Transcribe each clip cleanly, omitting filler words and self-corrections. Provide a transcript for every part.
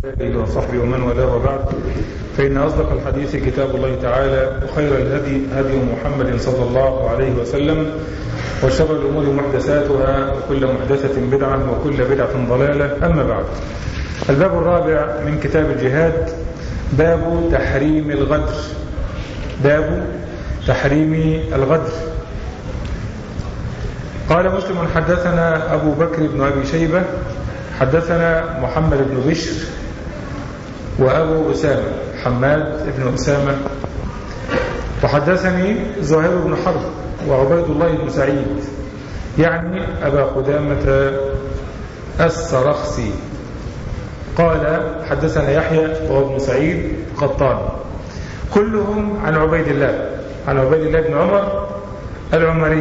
آله وصحبه ومن والاه وبعد، فإن أصدق الحديث كتاب الله تعالى، وخير الهدي هدي محمد صلى الله عليه وسلم، وشر الأمور محدثاتها، وكل محدثة بدعة، وكل بدعة ضلالة. أما بعد، الباب الرابع من كتاب الجهاد، باب تحريم الغدر. باب تحريم الغدر. قال مسلم: حدثنا أبو بكر بن أبي شيبة حدثنا محمد بن بشر وأبو أسامة حماد بن أسامة، وحدثني زهير بن حرب وعبيد الله بن سعيد يعني أبا قدامة السرخسي. قال: حدثنا يحيى وابن سعيد قطان، كلهم عن عبيد الله بن عمر العمري.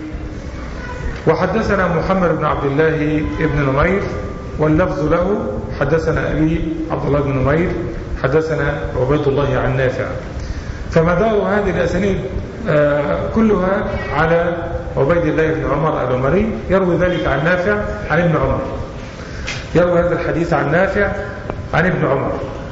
وحدثنا محمد بن عبد الله بن نمير، واللفظ له: حدثنا أبي عبد الله بن نمير حدثنا عبيد الله عن نافع. فمدار هذه الأسانيد كلها على عبيد الله بن عمر العمري، يروي ذلك عن نافع عن ابن عمر، يروي هذا الحديث عن نافع عن ابن عمر.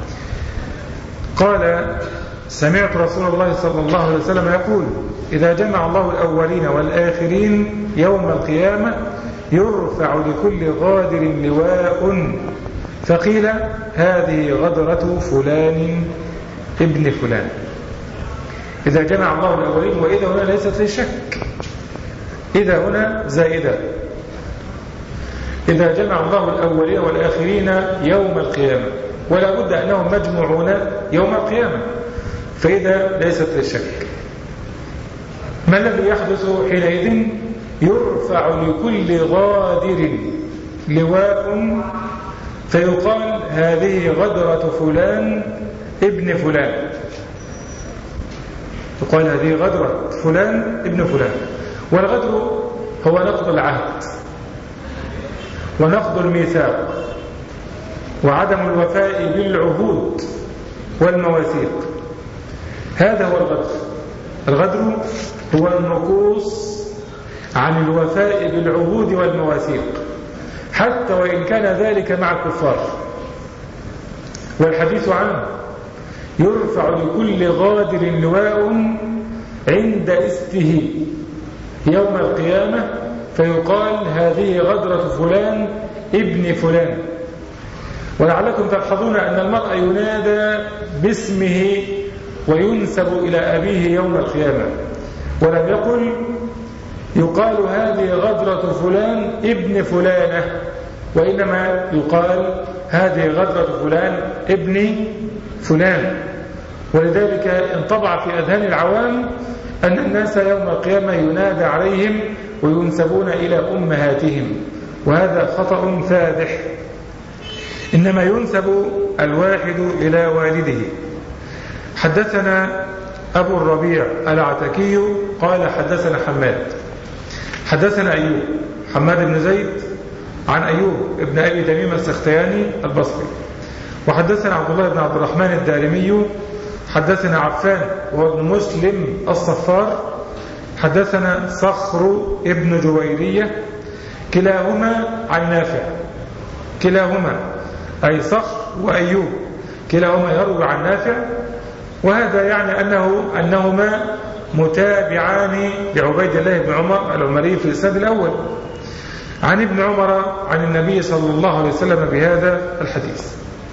قال: سمعت رسول الله صلى الله عليه وسلم يقول: إذا جمع الله الأولين والآخرين يوم القيامة يرفع لكل غادر لواء، فقيل: هذه غدرة فلان ابن فلان. إذا جمع الله الأولين، وإذا هنا ليست للشك، إذا هنا زائدة. إذا جمع الله الأولين والآخرين يوم القيامة، ولا بد أنهم مجموعون يوم القيامة، فإذا ليست للشك. ما الذي يحدث حينئذ؟ يرفع لكل غادر لواء، فيقال: هذه غدرة فلان ابن فلان. يقال: هذه غدرة فلان ابن فلان. والغدر هو نقض العهد ونقض الميثاق وعدم الوفاء بالعهود والمواثيق. هذا هو الغدر. الغدر هو النقوص عن الوفاء بالعهود والمواثيق، حتى وإن كان ذلك مع الكفار. والحديث عنه: يرفع لكل غادر لواء عند استه يوم القيامة، فيقال: هذه غدرة فلان ابن فلان. ولعلكم تلحظون أن المرء ينادى باسمه وينسب إلى أبيه يوم القيامة، ولم يقال هذه غدرة فلان ابن فلانة، وإنما يقال هذه غدرة فلان ابن فلان. ولذلك انطبع في أذهان العوام أن الناس يوم القيامة ينادى عليهم وينسبون إلى أمهاتهم، وهذا خطأ فادح. إنما ينسب الواحد إلى والده. حدثنا أبو الربيع العتكي قال: حدثنا حدثنا أيوب حماد بن زيد عن أيوب ابن أبي تميم السختياني البصري. وحدثنا عبد الله بن عبد الرحمن الدارمي حدثنا عفان وهو ابن مسلم الصفار حدثنا صخر ابن جويرية، كلاهما عن نافع. كلاهما أي صخر وأيوب كلاهما يروي عن نافع، وهذا يعني أنهما متابعان لعبيد الله بن عمر العمري في الإسناد الأول عن ابن عمر عن النبي صلى الله عليه وسلم بهذا الحديث.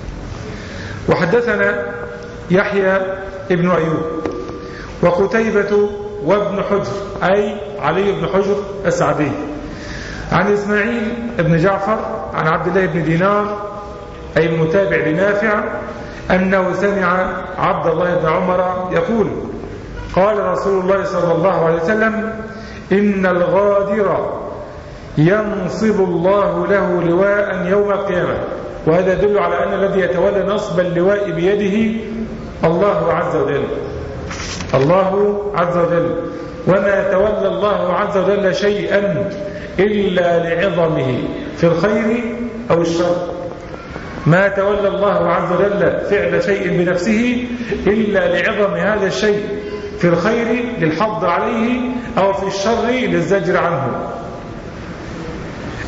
وحدثنا يحيى ابن أيوب وقتيبة وابن حجر أي علي بن حجر السعدي عن إسماعيل بن جعفر عن عبد الله بن دينار أي المتابع لنافع أنه سمع عبد الله بن عمر يقول: قال رسول الله صلى الله عليه وسلم: إن الغادر ينصب الله له لواء يوم القيامة. وهذا يدل على أن الذي يتولى نصب اللواء بيده الله عز وجل. الله عز وجل. وما تولى الله عز وجل شيئا إلا لعظمه في الخير أو الشر. ما تولى الله عز وجل فعل شيء بنفسه إلا لعظم هذا الشيء في الخير للحظ عليه، أو في الشر للزجر عنه.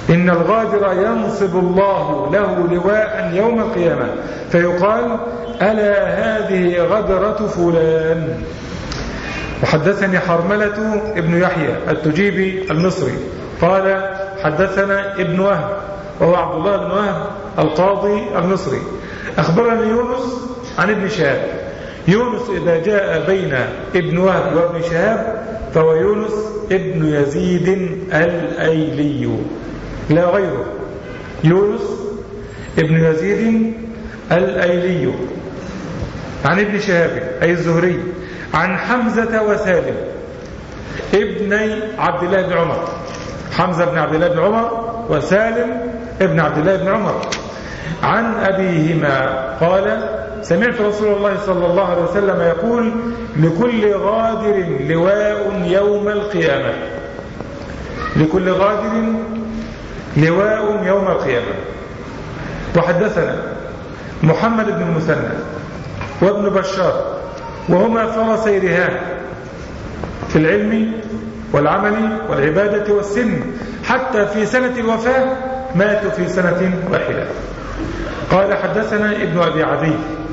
إن الغادر ينصب الله له لواء يوم القيامة فيقال ألا هذه غدرة فلان. وحدثني حرملة ابن يحيى التجيبي المصري قال حدثنا ابن وهب وهو عبد الله بن وهب القاضي المصري أخبرني يونس عن ابن شهاب. يونس إذا جاء بين ابن وهب وابن شهاب فهو يونس ابن يزيد الأيلي لا غيره. يونس ابن يزيد الأيلي عن ابن شهاب أي الزهري عن حمزة وسالم ابني عبد الله بن عمر. حمزة بن عبد الله بن عمر وسالم ابن عبد الله بن عمر عن أبيهما قال سمعت رسول الله صلى الله عليه وسلم يقول لكل غادر لواء يوم القيامة. لكل غادر لواء يوم القيامة. وحدثنا محمد بن المثنى وابن بشار وهما فرسي رهان في العلم والعمل والعبادة والسن حتى في سنة الوفاة ماتوا في سنة واحدة. قال حدثنا ابن أبي عدي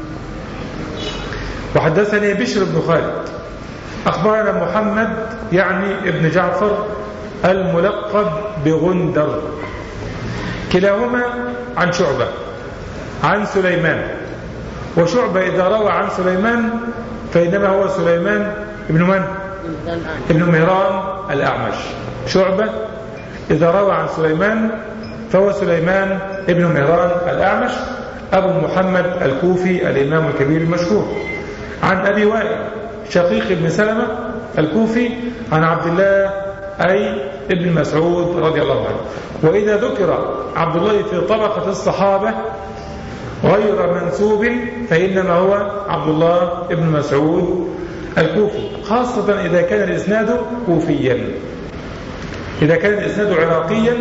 وحدثني بشر بن خالد أخبرنا محمد يعني ابن جعفر الملقب بغندر كلاهما عن شعبة عن سليمان. وشعبة إذا روى عن سليمان فإنما هو سليمان ابن من؟ ابن مهران الأعمش. شعبة إذا روى عن سليمان فهو سليمان ابن مهران الأعمش أبو محمد الكوفي الإمام الكبير المشهور. عن أبي وائل شقيق بن سلمة الكوفي عن عبد الله أي ابن مسعود رضي الله عنه. وإذا ذكر عبد الله في طبقة الصحابة غير منسوب فإنما هو عبد الله ابن مسعود الكوفي خاصة إذا كان الإسناد كوفيا. إذا كان الإسناد عراقيا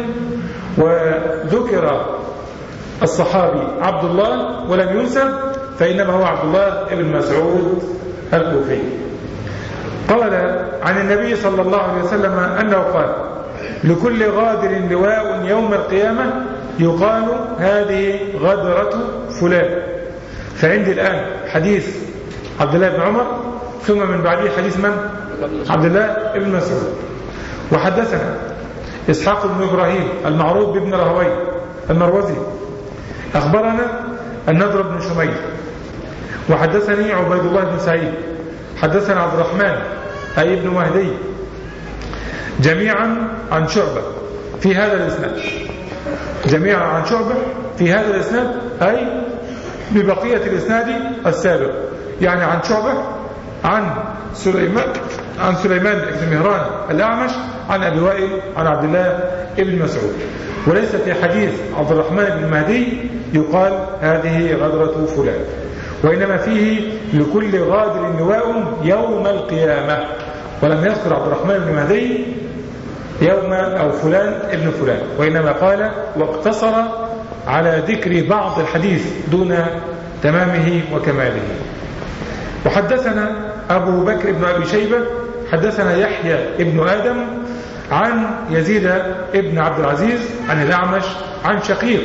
وذكر الصحابي عبد الله ولم ينسب فإنما هو عبد الله ابن مسعود الكوفي. قال عن النبي صلى الله عليه وسلم أنه قال لكل غادر لواء يوم القيامة يقال هذه غدرة فلان. فعندي الآن حديث عبد الله بن عمر ثم من بعده حديث من؟ عبد الله بن مسعود. وحدثنا إسحاق بن إبراهيم المعروف بابن رهوي المروزي أخبرنا النضر بن شميل. وحدثني عبيد الله بن سعيد حدثنا عبد الرحمن أي ابن مهدي جميعا عن شعبة في هذا الإسناد. جميعا عن شعبة في هذا الإسناد أي ببقية الإسناد السابق. يعني عن شعبة عن سليمان بن مهران الأعمش عن أبي وائل عن عبد الله بن مسعود. وليس في حديث عبد الرحمن بن مهدي يقال هذه غدرة فلان وإنما فيه لكل غادر لواء يوم القيامة. ولم يذكر عبد الرحمن بن مهدي يوم أو فلان ابن فلان وإنما قال واقتصر على ذكر بعض الحديث دون تمامه وكماله. وحدثنا أبو بكر بن أبي شيبة حدثنا يحيى ابن آدم عن يزيد ابن عبد العزيز عن الأعمش عن شقيق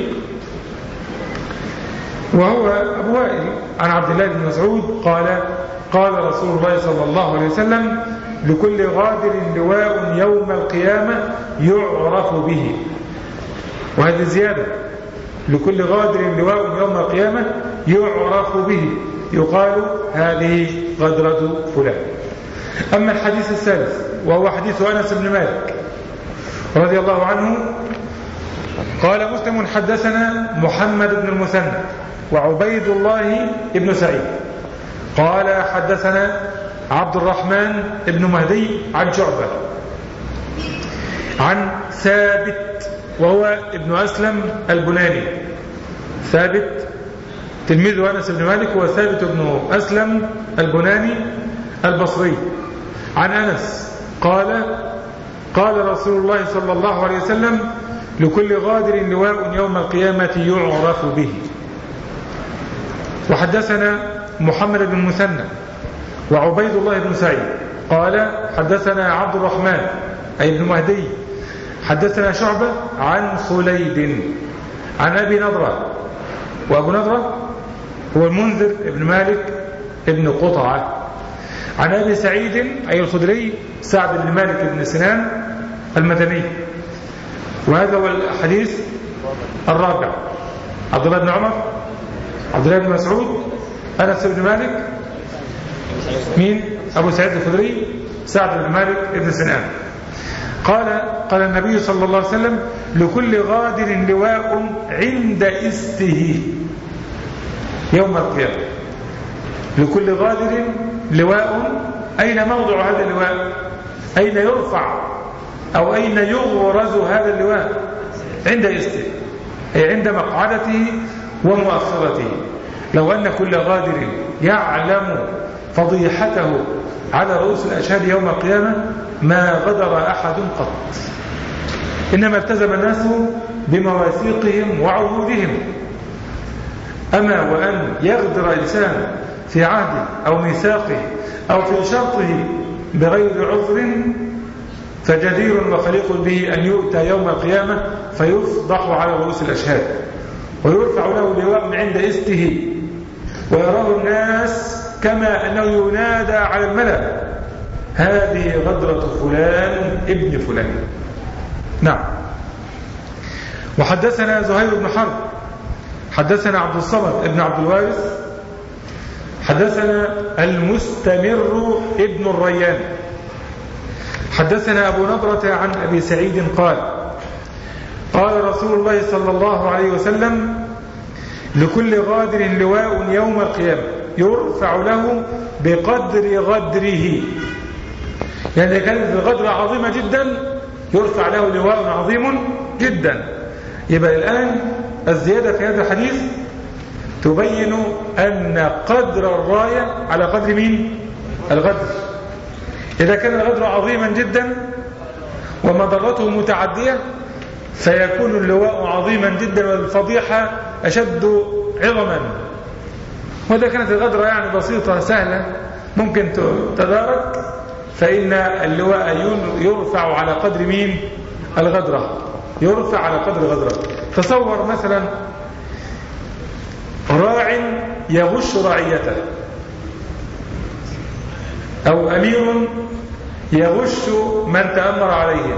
وهو أبو وائل عن عبد الله بن مسعود قال قال رسول الله صلى الله عليه وسلم لكل غادر لواء يوم القيامة يعرف به. وهذه زيادة لكل غادر لواء يوم القيامة يعرف به يقال هذه غدرة فلان. أما الحديث الثالث وهو حديث أنس بن مالك رضي الله عنه قال مسلم حدثنا محمد بن المثنى وعبيد الله بن سعيد قال حدثنا عبد الرحمن بن مهدي عن شعبة عن ثابت وهو ابن أسلم البناني. ثابت تلميذ أنس بن مالك هو ثابت بن أسلم البناني البصري عن أنس قال قال رسول الله صلى الله عليه وسلم لكل غادر لواء يوم القيامة يعرف به. وحدثنا محمد بن المثنى وعبيد الله بن سعيد قال حدثنا عبد الرحمن أي ابن مهدي حدثنا شعبة عن خليد عن أبي نضرة، وأبو نضرة هو المنذر ابن مالك ابن قطعة، عن أبي سعيد أي الخدري سعد بن مالك بن سنان المدني. وهذا هو الحديث الرابع. عبد الله بن عمر، عبد الله بن مسعود، أنس بن مالك، مين؟ أبو سعيد الخدري، سعد بن مالك بن سنان. قال النبي صلى الله عليه وسلم: لكل غادر لواء عند استه يوم القيامة. لكل غادر لواء، أين موضع هذا اللواء؟ أين يرفع أو أين يغرز هذا اللواء؟ عند استه، أي عند مقعدته ومؤخرته. لو أن كل غادر يعلم فضيحته على رؤوس الأشهاد يوم القيامة ما غدر أحد قط، إنما التزم الناس بمواثيقهم وعهودهم. أما وأن يغدر إنسان في عهده أو ميثاقه أو في شرطه بغير عذر فجدير وخليق به أن يؤتى يوم القيامة فيفضح على رؤوس الأشهاد ويرفع له لواء عند استه ويراه الناس كما أنه ينادى على الملأ: هذه غدرة فلان ابن فلان. نعم. وحدثنا زهير بن حرب حدثنا عبد الصمد ابن عبد الوارث حدثنا المستمر ابن الريان حدثنا أبو نضرة عن أبي سعيد قال رسول الله صلى الله عليه وسلم: لكل غادر لواء يوم القيامة يرفع له بقدر غدره. يعني كانت الغدرة عظيمة جدا يرفع له لواء عظيم جدا. يبقى الآن الزيادة في هذا الحديث تبين أن قدر الراية على قدر مين؟ الغدر. إذا كان الغدر عظيما جدا ومضرته متعدية فيكون اللواء عظيما جدا والفضيحة أشد عظما. وإذا كانت الغدرة يعني بسيطة سهلة ممكن تدارك فإن اللواء يرفع على قدر مين؟ الغدرة، يرفع على قدر الغدرة. تصور مثلا راع يغش رعيته أو أمير يغش من تأمر عليه،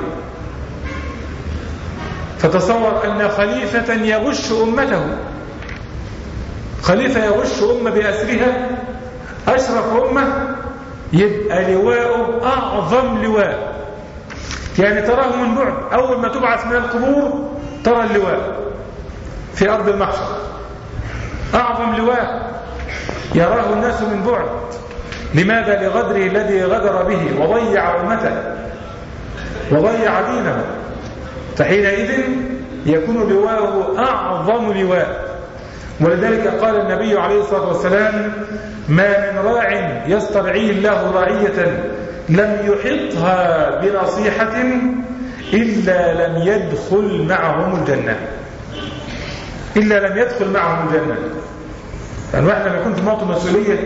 فتصور أن خليفة يغش أمته، خليفة يغش أمة بأسرها أشرف أمة، يبقى لواء أعظم لواء. يعني تراه من بعد، أول ما تبعث من القبور ترى اللواء في أرض المحشر، أعظم لواء يراه الناس من بعد. لماذا؟ لغدره الذي غدر به وضيع أمته وضيع دينه، فحينئذ يكون لواءه أعظم لواء. ولذلك قال النبي عليه الصلاة والسلام: ما من راع يسترعيه الله رعية لم يحطها بنصيحة إلا لم يدخل معهم الجنة، إلا لم يدخل معهم الجنة. يعني واحد لما يكون في موطن مسؤولية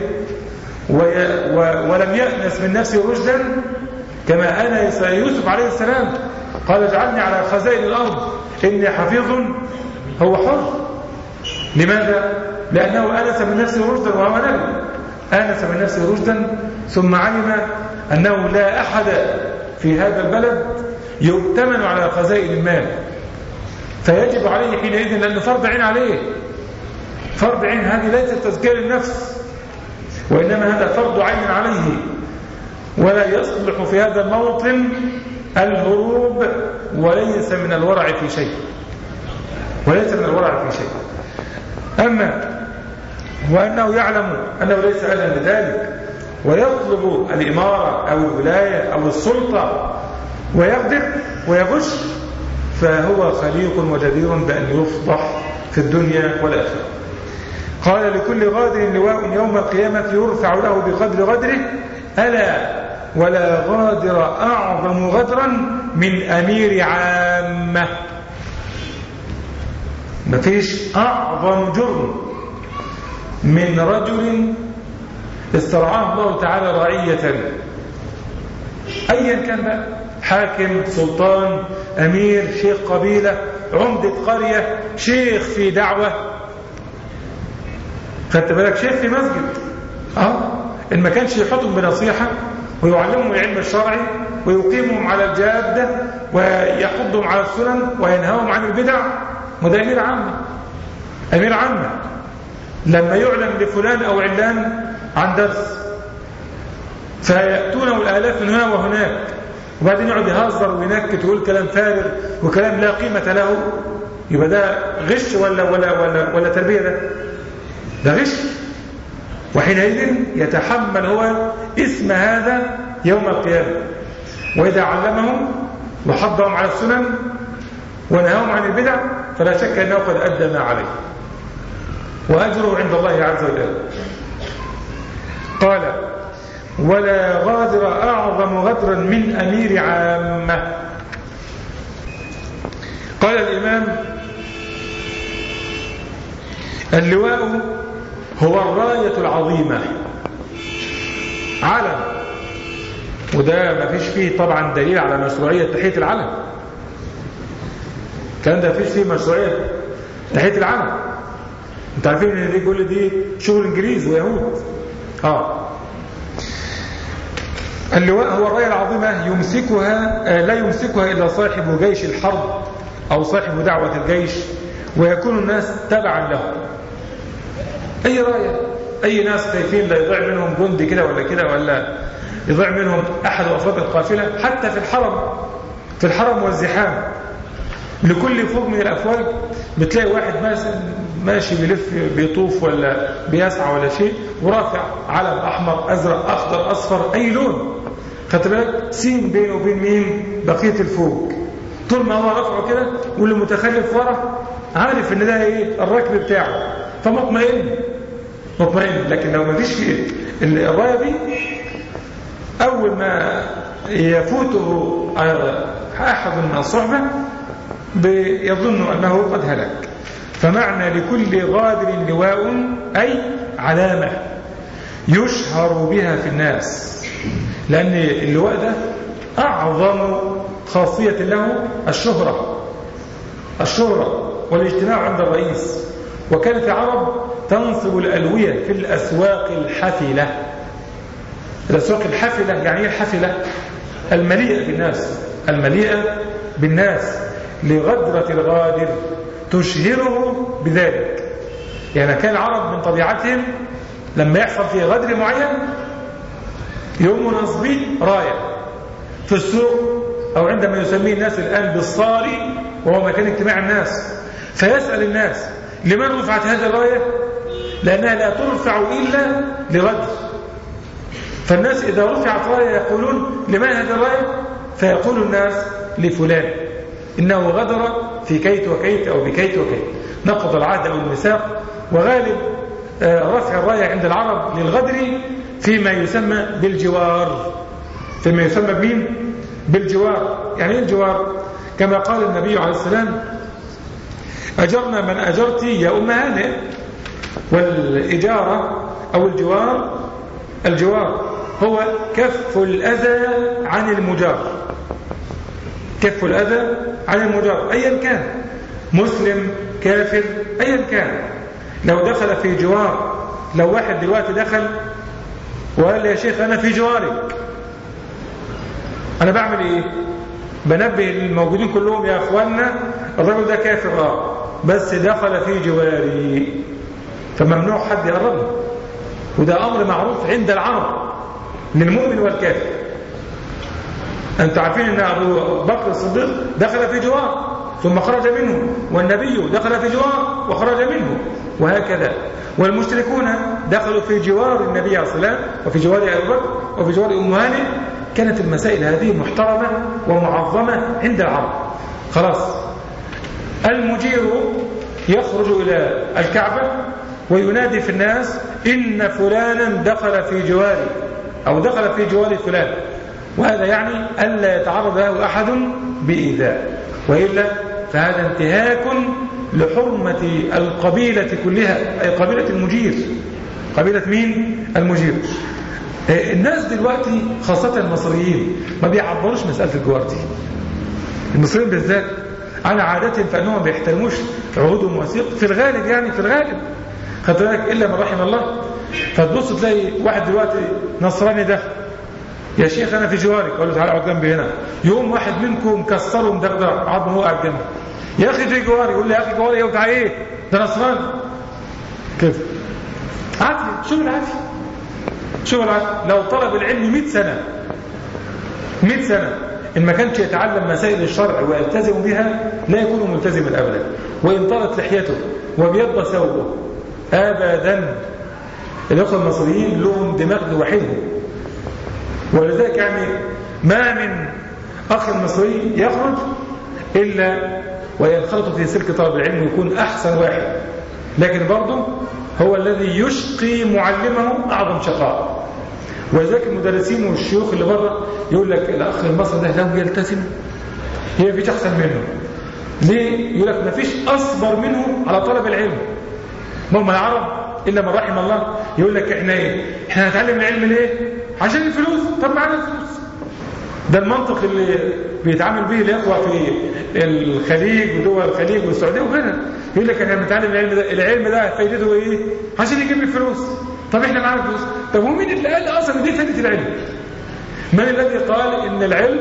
ولم يأنس من نفسه رشدا كما أنا يوسف عليه السلام قال: اجعلني على خزائن الأرض إني حفيظ، هو حر. لماذا؟ لأنه آنس من نفسه رشدا وهو نبي، آنس من نفسه رشدا ثم علم أنه لا أحد في هذا البلد يؤتمن على خزائن المال، فيجب عليه حينئذ، لأنه فرض عين عليه. فرض عين هذه ليست تزكية للنفس، وإنما هذا فرض عين عليه، ولا يصلح في هذا الموطن الهروب، وليس من الورع في شيء، وليس من الورع في شيء. أما وأنه يعلم أنه ليس أهلا لذلك ويطلب الإمارة أو الولاية أو السلطة ويقدر ويغش، فهو خليق وجدير بأن يفضح في الدنيا والآخرة. قال: لكل غادر لواء يوم القيامة يرفع له بقدر غدره، ألا ولا غادر أعظم غدرا من أمير عامة. مفيش أعظم جرم من رجل استرعاه الله تعالى رعية أيا كان بقى، حاكم، سلطان، أمير، شيخ قبيلة، عمدة قرية، شيخ في دعوة. خدت بالك؟ شيخ في مسجد إن ما كانش يحطهم بنصيحة ويعلمهم العلم الشرعي ويقيمهم على الجادة ويحضهم على السنن وينهاهم عن البدع، وده أمير عامة. أمير عامة لما يعلم لفلان أو علان عن درس فيأتونه الآلاف من هنا وهناك، وبعدين يقعد يهزر وينكت ويقول كلام فارغ وكلام لا قيمة له، يبقى ده غش ولا تربية؟ ده غش. وحينئذ يتحمل هو اسم هذا يوم القيامة. وإذا علمهم وحضهم على السنن ونهاهم عن البدع فلا شك أنه قد أدى ما عليه، وأجره عند الله عز وجل. قال: ولا غادر أعظم غدرا من أمير عامة. قال الإمام: اللواء هو الراية العظيمة، علم، وده ما فيش فيه طبعا دليل على مشروعية تحية العلم. كان ده فيش فيه مشروعية تحية العلم. انت عارفين ان دي كل دي شغل انجليز ويهود. اللواء هو الراية العظيمة يمسكها لا يمسكها إلا صاحب جيش الحرب أو صاحب دعوة الجيش، ويكون الناس تبعا له. أي راية، أي ناس خايفين لا يضيع منهم جندي كده ولا كده، ولا يضيع منهم أحد أفراد القافلة. حتى في الحرم والزحام لكل فوق من الأفواج بتلاقي واحد ماشي بيلف بيطوف ولا بيسعى ولا شيء، ورافع علم أحمر أزرق أخضر أصفر أي لون، خدت بالك؟ سين بينه وبين مين؟ بقية الفوق. طول ما هو رافعه كده واللي متخلف ورا عارف ان ده ايه الركب بتاعه، فمطمئن. لكن لو ما فيش الرايه دي، اول ما يفوته احد من الصحبه يظن انه قد هلك. فمعنى لكل غادر لواء أي علامة يشهر بها في الناس، لأن اللواء ده أعظم خاصية له الشهرة والاجتماع عند الرئيس. وكانت العرب تنصب الألوية في الأسواق الحافلة. الأسواق الحافلة يعني ايه الحافلة؟ المليئة بالناس لغدرة الغادر تشهره بذلك. يعني كان العرب من طبيعتهم لما يحصل فيه غدر معين يوم نصبين راية في السوق، أو عندما يسميه الناس الآن بالصاري وهو مكان اجتماع الناس، فيسأل الناس لمن رفعت هذه الراية؟ لأنها لا ترفع إلا لغدر. فالناس إذا رفعت راية يقولون لمن هذه الراية؟ فيقول الناس لفلان إنه غدر في كيت وكيت أو بكيت وكيت، نقض العهد أو الميثاق. وغالب رفع الراية عند العرب للغدر فيما يسمى بالجوار. بالجوار. يعني ايه الجوار؟ كما قال النبي عليه السلام: أجرنا من أجرت يا أم هانئ. والإجارة أو الجوار هو كف الأذى عن المجار. كف الأذى عن المجار أيا كان، مسلم كافر أيا كان. لو دخل في جوار، لو واحد دلوقتي دخل وقال لي يا شيخ أنا في جوارك، أنا بعمل إيه؟ بنبه الموجودين كلهم يا أخوانا الرجل ده كافر بس دخل في جواري، فممنوع حد يقرب له. وده أمر معروف عند العرب للمؤمن والكافر. أنت عارفين أن أبو بكر الصديق دخل في جوار ثم خرج منه، والنبي دخل في جوار وخرج منه، وهكذا. والمشركون دخلوا في جوار النبي عليه الصلاة والسلام وفي جوار أبي بكر وفي جوار أم هانئ. كانت المسائل هذه محترمة ومعظمة عند العرب. خلاص، المجير يخرج إلى الكعبة وينادي في الناس إن فلانا دخل في جواري أو دخل في جوار فلان، وهذا يعني ألا يتعرض له أحد بإيذاء، وإلا فهذا انتهاك لحرمة القبيلة كلها، أي قبيلة المجير. قبيلة مين؟ المجير. الناس دلوقتي خاصة المصريين ما بيعبروش مسألة الجوار دي. المصريين بالذات على عادتهم فانهم ما بيحترموش عهودهم وثيق في الغالب، يعني في الغالب خدت بالك الا من رحم الله. فتبص تلاقي واحد دلوقتي نصراني ده يا شيخ انا في جوارك، اقول له تعالى اقعد جنبي هنا، يقوم واحد منكم مكسره ومدغدغ عظمه وهو قاعد جنبي، يا اخي في جواري، يقول لي يا اخي جواري ايه وبتاع ايه ده نصراني كده. عافيه، شو العافيه؟ شو العافيه؟ لو طلب العلم 100 سنه 100 سنه إن ما كانش يتعلم مسائل الشرع ويلتزم بها لا يكون ملتزما أبدا، وإن طالت لحيته وبيض ثوبه أبدا. الأخوة المصريين لهم دماغ لوحدهم، ولذلك يعني ما من أخ مصري يخرج إلا وينخرط في سلك طلب العلم ويكون أحسن واحد، لكن برضه هو الذي يشقي معلمه أعظم شقاء. ولذلك المدرسين والشيوخ اللي بره يقول لك الأخ المصري ده لو يلتزم هي مفيش أحسن منه. ليه؟ يقول لك مفيش أصبر منه على طلب العلم. هم العرب إلا من رحم الله يقول لك إحنا إيه؟ إحنا هنتعلم العلم ليه؟ عشان الفلوس. طب معانا الفلوس. ده المنطق اللي بيتعامل به الإخوة في الخليج ودول الخليج والسعودية وغيرها. يقول لك إحنا بنتعلم العلم ده فايدته إيه؟ عشان يجيب الفلوس. طب إحنا معانا فلوس. طب ومين اللي قال أصلا دي فائدة العلم؟ من الذي قال إن العلم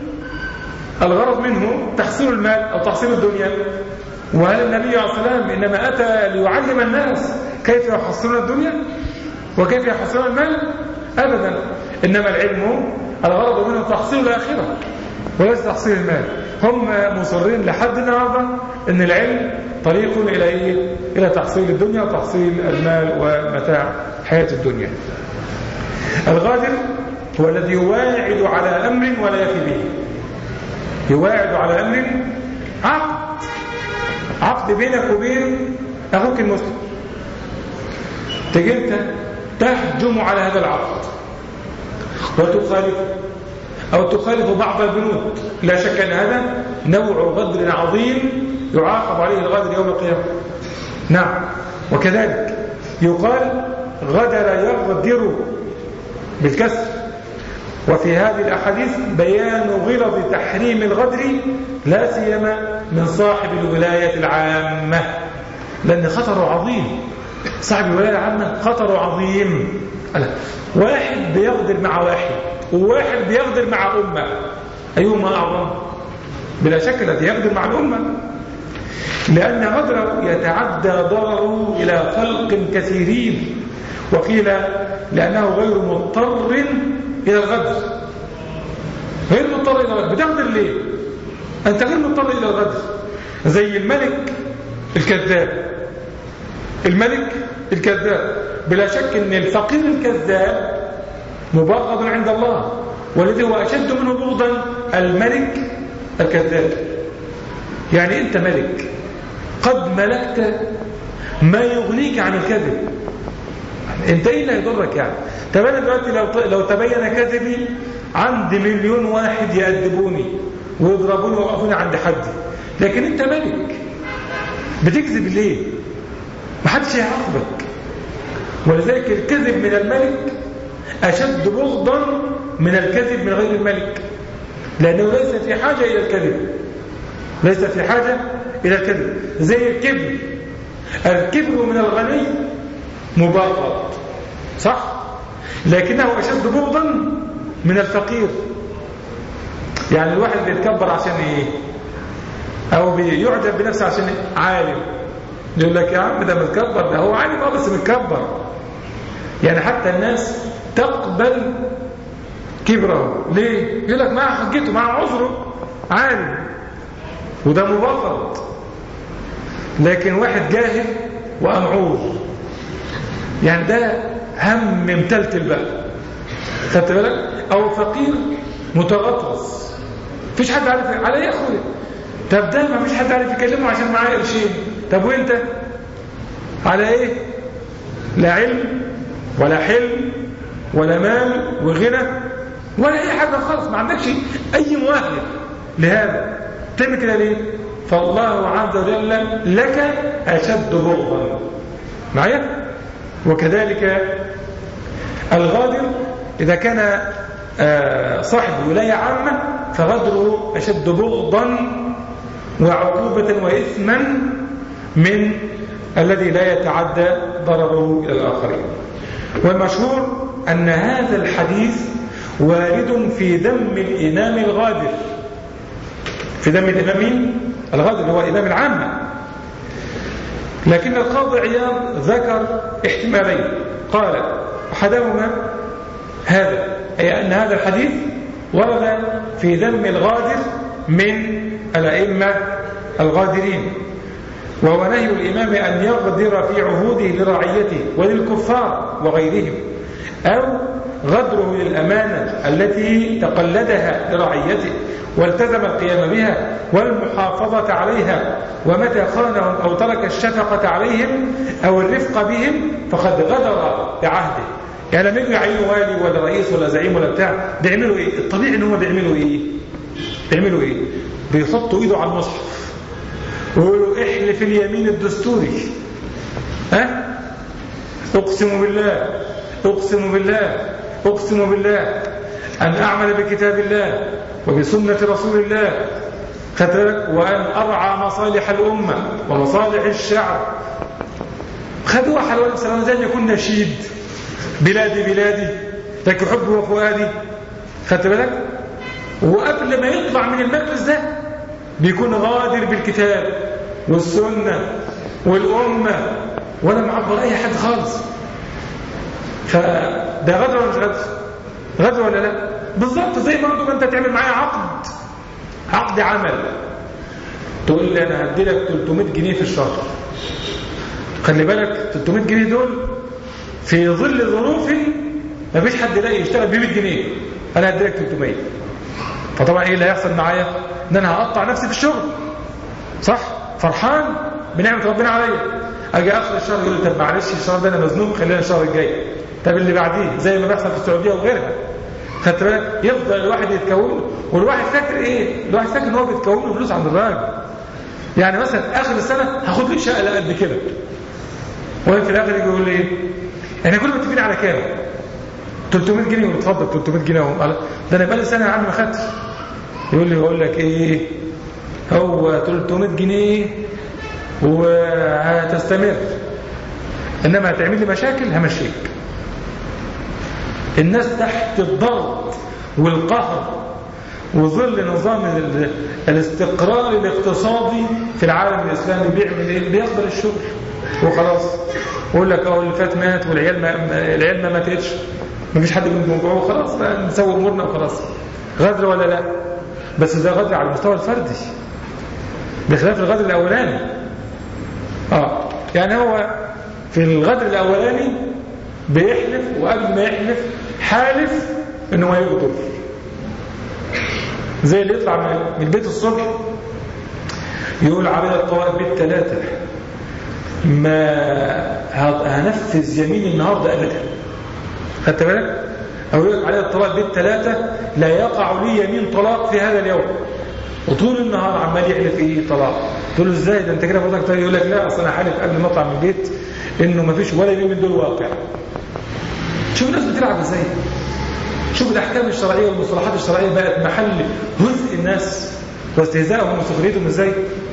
الغرض منه تحصيل المال أو تحصيل الدنيا؟ وهل النبي عليه الصلاة والسلام إنما أتى ليعلم الناس كيف يحصلون الدنيا وكيف يحصلون المال؟ أبدا. إنما العلم الغرض منه تحصيل الآخرة وليس تحصيل المال. هم مصرين لحد النهارده إن العلم طريق إلى إيه؟ إلى تحصيل الدنيا وتحصيل المال ومتاع حياة الدنيا. الغادر هو الذي يواعد على أمر ولا يفي به. يواعد على أمر عقد بينك وبين أخوك المسلم، تجي أنت تهجم على هذا العقد وتخالفه أو تخالف بعض البنود. لا شك أن هذا نوع غدر عظيم يعاقب عليه الغادر يوم القيامة. نعم. وكذلك يقال غدر يغدر بالكسر. وفي هذه الأحاديث بيان غلظ تحريم الغدر لا سيما من صاحب الولاية العامة، لأن خطره عظيم. صاحب الولاية العامة خطره عظيم. واحد بيغدر مع واحد وواحد بيغدر مع أمة، أيهما أعظم؟ بلا شك الذي يغدر مع الأمة، لأن غدره يتعدى ضرره إلى خلق كثيرين. وقيل لأنه غير مضطر إلى الغدر. غير مضطر إلى الغدر. بتغدر ليه؟ أنت غير مضطر إلى الغدر. زي الملك الكذاب. الملك الكذاب بلا شك أن الفقير الكذاب مبغض عند الله، والذي هو أشد منه بغضا الملك الكذاب. يعني أنت ملك قد ملكت ما يغنيك عن الكذب. أنت إيه اللي يضرك يعني؟ طب أنا دلوقتي لو تبين كذبي عندي 1,000,000 واحد يأدبوني ويضربوني ويوقفوني عند حدي، لكن أنت ملك بتكذب ليه؟ محدش هيعاقبك. ولذلك الكذب من الملك أشد بغضا من الكذب من غير الملك، لأنه ليس في حاجة إلى الكذب. ليس في حاجة إلى الكذب. زي الكبر. الكبر من الغني مبغض صح، لكنه أشد بغضا من الفقير. يعني الواحد بيتكبر عشان إيه؟ أو بيعجب بنفسه عشان عالم، يقول لك يا عم ده متكبر، ده هو عالم بس متكبر. يعني حتى الناس تقبل كبره. ليه؟ يقول لك مع حجته مع عذره عالم، وده مبغض. لكن واحد جاهل وأمعوذ يعني ده هم متلتل بقى، خدت بالك؟ أو فقير متغطرس مفيش حد عارف على ايه اخويا. طب ده ما فيش حد عارف يكلمه عشان معاه قرشين. طب وانت على ايه؟ لا علم ولا حلم ولا مال وغنى ولا اي حاجه خالص، ما عندكش اي مؤهل لهذا. تعمل كده ليه؟ فالله عز وجل لك اشد بغضا معايا. وكذلك الغادر إذا كان صاحب ولاية عامة فغدره أشد بغضا وعقوبة وإثما من الذي لا يتعدى ضرره إلى الآخرين. والمشهور أن هذا الحديث وارد في ذم الإمام الغادر، في ذم الإمام الغادر هو إمام العامة. لكن القاضي عياض ذكر احتمالين، قال أحدهما هذا، أي أن هذا الحديث ورد في ذم الغادر من الأئمة الغادرين، وهو نهي الإمام أن يغدر في عهوده لرعيته وللكفار وغيرهم، أو غدره للأمانة التي تقلدها لرعيته والتزم القيام بها والمحافظة عليها، ومتى خانهم أو ترك الشفقة عليهم أو الرفق بهم فقد غدر بعهده. يعني لما يجوا يعينوا والي ولا رئيس ولا زعيم ولا بتاع، بيعملوا إيه؟ الطبيعي إن هم بيعملوا إيه؟ بيحطوا إيده على المصحف ويقولوا احلف اليمين الدستوري، أقسم بالله أن أعمل بكتاب الله وبسنة رسول الله، وأن أرعى مصالح الأمة ومصالح الشعب. خذوا حلوة السلام زي يكون نشيد بلادي لك حب وفؤادي، خدت بالك؟ وقبل ما يطلع من المجلس ده بيكون غادر بالكتاب والسنة والأمة ولا معبر أي حد خالص. فده غدر ولا مش غدر ولا لا؟ بالضبط زي برضه ما انت تعمل معايا عقد عمل، تقول لي انا هدي لك 300 جنيه في الشهر. خلي بالك 300 جنيه دول في ظل ظروف ما فيش حد يلاقي يشتغل ب 100 جنيه، انا هدي لك 300. فطبعا ايه اللي هيحصل معايا؟ ان انا هقطع نفسي في الشغل، صح؟ فرحان بنعمه ربنا عليا، اجي اخر الشهر يقول لي طب معلش الشهر ده انا مزنوق، خلينا الشهر الجاي، طب اللي بعديه، زي ما بيحصل في السعوديه وغيرها. خدت بالك؟ يفضل الواحد يتكون، والواحد فاكر ايه؟ الواحد فاكر ان هو بيتكون له فلوس عند الراجل. يعني مثلا اخر السنه هاخد لي شقه قد كده، وفي الاخر يجي يقول لي ايه؟ احنا كنا متفقين على كام؟ 300 جنيه. واتفضل 300 جنيه اهو. ده انا بقالي سنه يا عم ما خدتش. يقول لك ايه؟ هو 300 جنيه وهتستمر، انما هتعمل لي مشاكل همشيك. الناس تحت الضغط والقهر وظل نظام الاستقرار الاقتصادي في العالم الإسلامي بيعمل ايه؟ بيقبل الشغل وخلاص. يقول لك اهو اللي فات مات والعيال ما ماتتش، مفيش حد من جوعه وخلاص بقى نسوي امورنا وخلاص. غدر ولا لا؟ بس ده غدر على المستوى الفردي بخلاف الغدر الاولاني. يعني هو في الغدر الاولاني بيحلف، وقبل ما يحلف حالف انه ما يغدر، زي اللي يطلع من البيت الصبح يقول علي الطوائف بالثلاثة ما هنفذ يمين النهارده ابدا. خدت بالك؟ او يقول علي الطوائف بالثلاثة لا يقع لي يمين طلاق في هذا اليوم، وطول النهار عمال يحلف ايه؟ طلاق. تقول له ازاي ده انت كده فضلك؟ يقول لك لا اصل انا حالف قبل ما اطلع من البيت انه ما فيش ولا يوم من دول واقع. شوف الناس بتلعب ازاي، شوف الاحكام الشرعيه والمصطلحات الشرعيه بقت محل هزء الناس واستهزائهم وسخريتهم ازاي.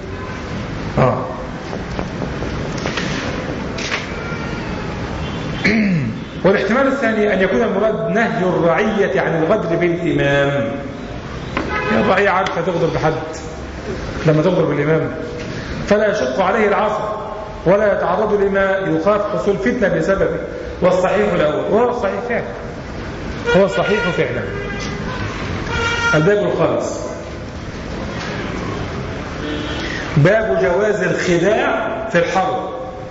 والاحتمال الثاني ان يكون المراد نهي الرعيه عن الغدر بالامام. الرعيه عارفه تغدر بحد لما تغدر بالامام، فلا يشق عليه العصر ولا يتعرض لما يخاف حصول فتنه بسببه. والصحيح الاول، وهو الصحيح فعلا، هو الصحيح فعلا. الباب الخامس باب جواز الخداع في الحرب.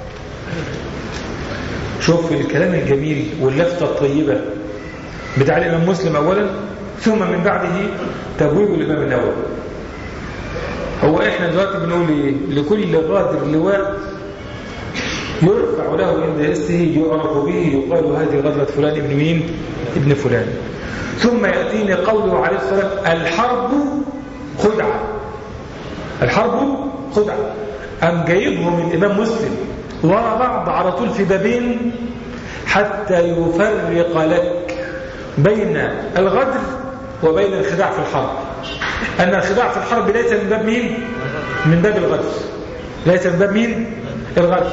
شوف الكلام الجميل واللفتة الطيبة بتاع الإمام مسلم أولا، ثم من بعده تبويب الإمام النووي. هو إحنا دلوقتي بنقول إيه؟ لكل غادر لواء يرفع له عند اسمه يعرف به، يقال هذه غدرة فلان ابن مين؟ ابن فلان. ثم يأتيني قوله عليه الصلاة والسلام الحرب خدعة. الحرب خدعة. أم جايبهم الإمام مسلم ورا بعض على طول في بابين حتى يفرق لك بين الغدر وبين الخداع في الحرب، أن الخداع في الحرب ليس من باب مين؟ من باب الغدر، ليس من باب مين؟ الغدر.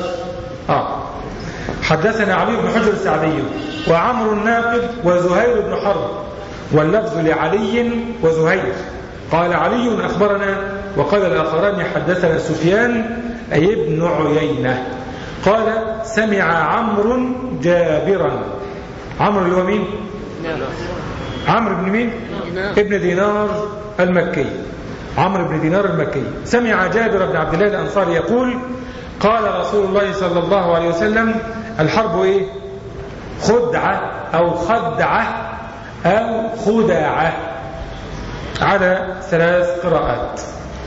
حدثنا علي بن حجر السعدي وعمرو الناقد وزهير بن حرب، واللفظ لعلي وزهير. قال علي أخبرنا، وقال الآخران حدثنا سفيان أي ابن عيينة قال سمع عمرو جابرا. عمرو اللي هو مين؟ عمرو بن مين؟ ابن دينار المكي. عمرو بن دينار المكي سمع جابر بن عبد الله الأنصاري يقول قال رسول الله صلى الله عليه وسلم الحرب إيه؟ خدعة أو خدعة أو خداعة، على 3 قراءات.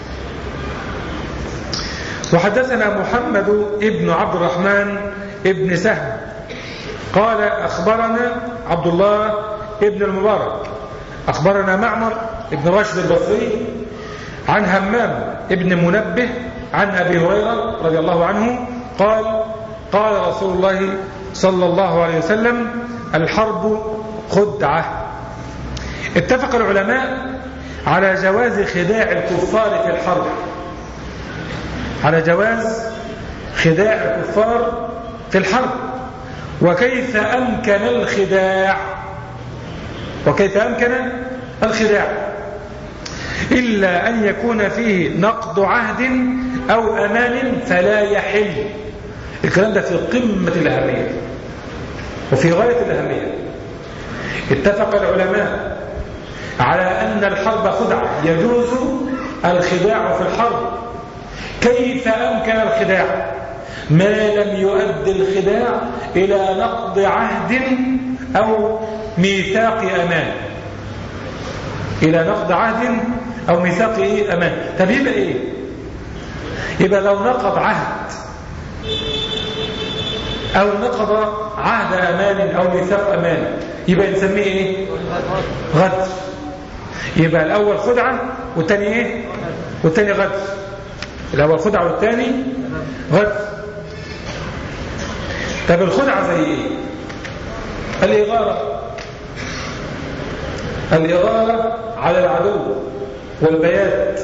وحدثنا محمد ابن عبد الرحمن ابن سهم قال أخبرنا عبد الله ابن المبارك أخبرنا معمر ابن راشد البصري عن همام ابن منبه عن أبي هريرة رضي الله عنه قال قال رسول الله صلى الله عليه وسلم الحرب خدعة. اتفق العلماء على جواز خداع الكفار في الحرب، على جواز خداع الكفار في الحرب، وكيف أمكن الخداع، وكيف أمكن الخداع إلا أن يكون فيه نقض عهد أو أمان فلا يحل. الكلام ده في قمة الأهمية وفي غاية الأهمية. اتفق العلماء على أن الحرب خدعة، يجوز الخداع في الحرب. كيف أمكن الخداع؟ ما لم يؤدي الخداع إلى نقض عهد أو ميثاق أمان، إلى نقض عهد أو ميثاق أمان. طب يبقى إيه؟ يبقى لو نقض عهد أو نقض عهد أمان أو ميثاق أمان يبقى نسميه إيه؟ غدر. يبقى الأول خدعة والثاني إيه؟ والثاني غدر. الأول خدعة والثاني غدر. طب الخدعة زي إيه؟ الإغارة، الإغارة على العدو والبيات،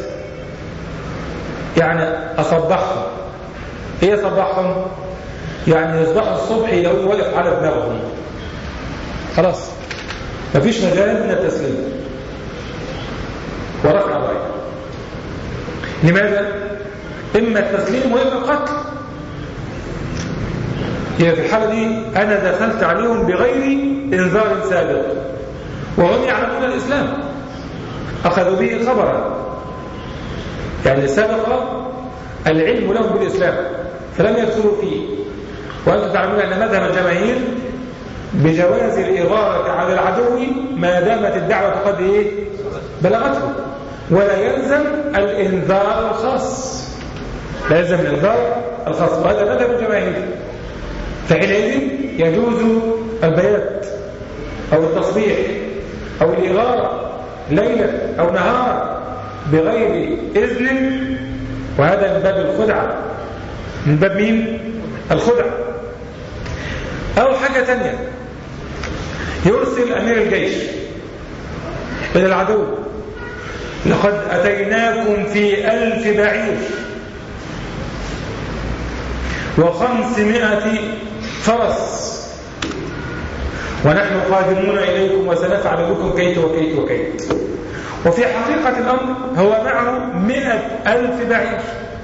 يعني أصبحهم. إيه أصبحهم؟ يعني يصبحوا الصبح يلاقوه واقف على دماغهم، خلاص مفيش مجال من التسليم ورفع الراية. لماذا؟ إما التسليم وإما القتل. يعني في الحالة دي أنا دخلت عليهم بغير إنذار سابق وهم يعلمون الإسلام، أخذوا به خبرا، يعني سبق العلم لهم بالإسلام فلم يدخلوا فيه. وأنتم تعلمون أن مذهب الجماهير بجواز الإغارة على العدو ما دامت الدعوة قد بلغته، ولا يلزم الإنذار الخاص، لا يلزم الإنذار الخاص، وهذا مذهب الجماهير. فحينئذ يجوز البيات أو التصبيح أو الإغارة ليلا أو نهارا بغير إذن، وهذا من باب الخدعة. من باب مين؟ الخدعة. أو حاجة تانية، يرسل أمير الجيش إلى العدو لقد أتيناكم في 1000 بعير و500 فرس ونحن قادمون إليكم وسنفعل بكم كيت وكيت وكيت. وفي حقيقة الأمر هو معه 100,000 بعير،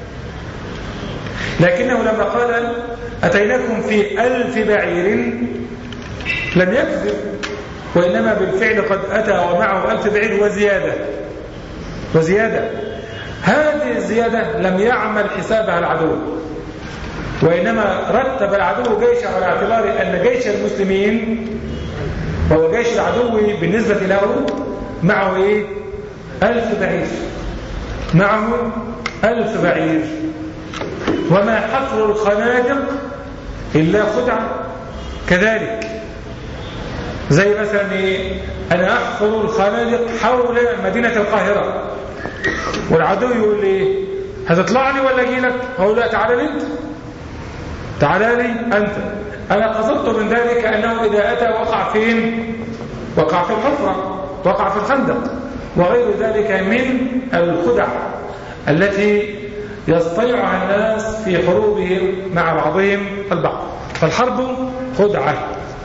لكنه لما قال أتيناكم في 1000 بعير لم يكذب، وإنما بالفعل قد أتى ومعه 1000 بعير وزيادة. هذه الزيادة لم يعمل حسابها العدو، وإنما رتب العدو جيشه على اعتبار أن جيش المسلمين وهو جيش العدو بالنسبة له معه 1000 بعير، معه 1000 بعير. وما حفر الخنادق إلا خدعة. كذلك زي مثلا أنا أحفر الخنادق حول مدينة القاهرة، والعدو يقول لي هتطلع لي ولا أجي لك؟ أقول لا، تعال لي أنت، تعال لي أنت. أنا قصدت من ذلك أنه إذا أتى وقع فين؟ وقع في الحفرة، وقع في الخندق، وغير ذلك من الخدع التي يصطنعها الناس في حروبهم مع بعضهم البعض. فالحرب خدعة،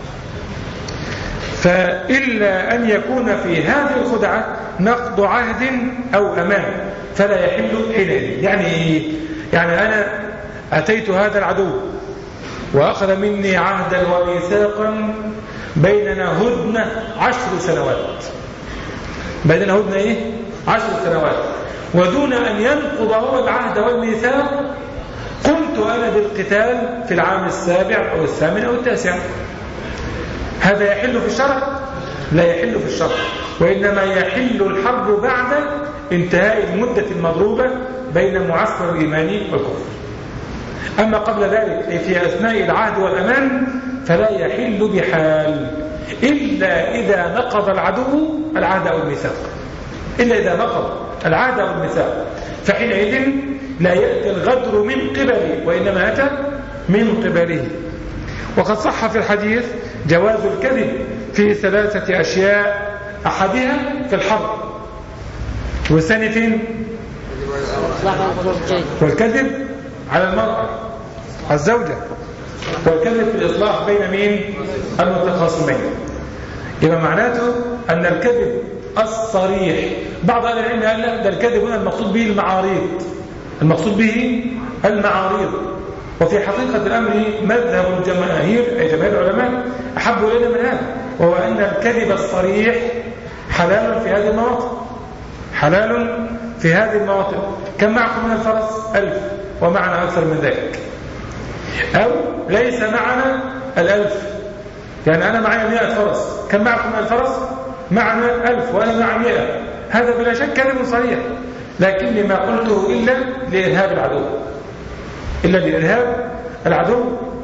فإلا أن يكون في هذه الخدعة نقض عهد أو أمان فلا يحل حينئذ. يعني إيه؟ يعني أنا أتيت هذا العدو وأخذ مني عهدا وميثاقا بيننا هدنة 10 سنوات، بيننا هدنة إيه؟ 10 سنوات، ودون أن ينقض هو العهد والميثاق قمت أنا بالقتال في العام السابع أو الثامن أو التاسع. هذا يحل في الشرع؟ لا يحل في الشرع، وإنما يحل الحرب بعد انتهاء المدة المضروبة بين معسكر الإيمان والكفر. أما قبل ذلك في أثناء العهد والأمان فلا يحل بحال إلا إذا نقض العدو العهد أو الميثاق، إلا إذا نقض العهد أو الميثاق، فحينئذ لا يأتي الغدر من قبله وإنما أتى من قبله. وقد صح في الحديث جواز الكذب في 3 أشياء، أحدها في الحرب، والثاني فين؟ والكذب على المرأة الزوجة، والكذب في الإصلاح بين مين؟ المتخاصمين. يبقى معناته أن الكذب الصريح، بعض أهل العلم قال لا ده الكذب هنا المقصود به المعاريض، المقصود به المعاريض. وفي حقيقة الأمر مذهب الجماهير أي جماهير العلماء أحب إلينا من هذا، وهو أن الكذب الصريح حلال في هذه المواطن، حلال في هذه المواطن. كم معكم من الفرس؟ 1000 ومعنا أكثر من ذلك، أو ليس معنا 1000، يعني أنا معي 100 فرس، كم معكم من الفرس؟ معنا 1000 وأنا مع 100. هذا بلا شك كذب صريح، لكني ما قلته إلا لإرهاب العدو، إلا لإرهاب العدو.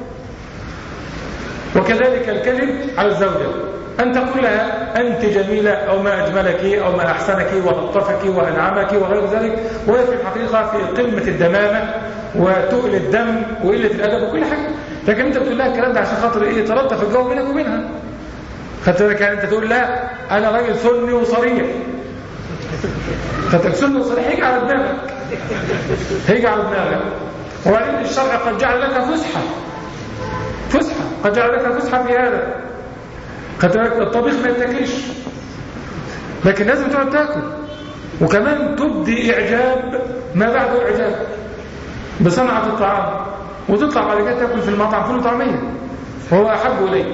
وكذلك الكذب على الزوجة، أن تقول لها أنت جميلة أو ما أجملك أو ما أحسنك وألطفك وأنعمك وغير ذلك، وهي في الحقيقة في قمة الدمامة وتقل الدم وقلة الأدب وكل حاجة، لكن أنت بتقول لها الكلام ده عشان خاطر إيه؟ تلطف الجو بينك وبينها. خدت بالك؟ يعني أنت تقول لا أنا راجل سني وصريح، فتكسرني وصريح هيجي على دماغك، هيجي على دماغك. وبعدين الشرع قد جعل لك فسحة، قد جعل لك فسحة في هذا. خدت بالك؟ الطبيخ ما يتاكلش، لكن لازم تقعد تاكل، وكمان تبدي إعجاب ما بعده إعجاب بصنعة الطعام، وتطلع بعد كده تاكل في المطعم فول وطعمية وهو أحب إليه.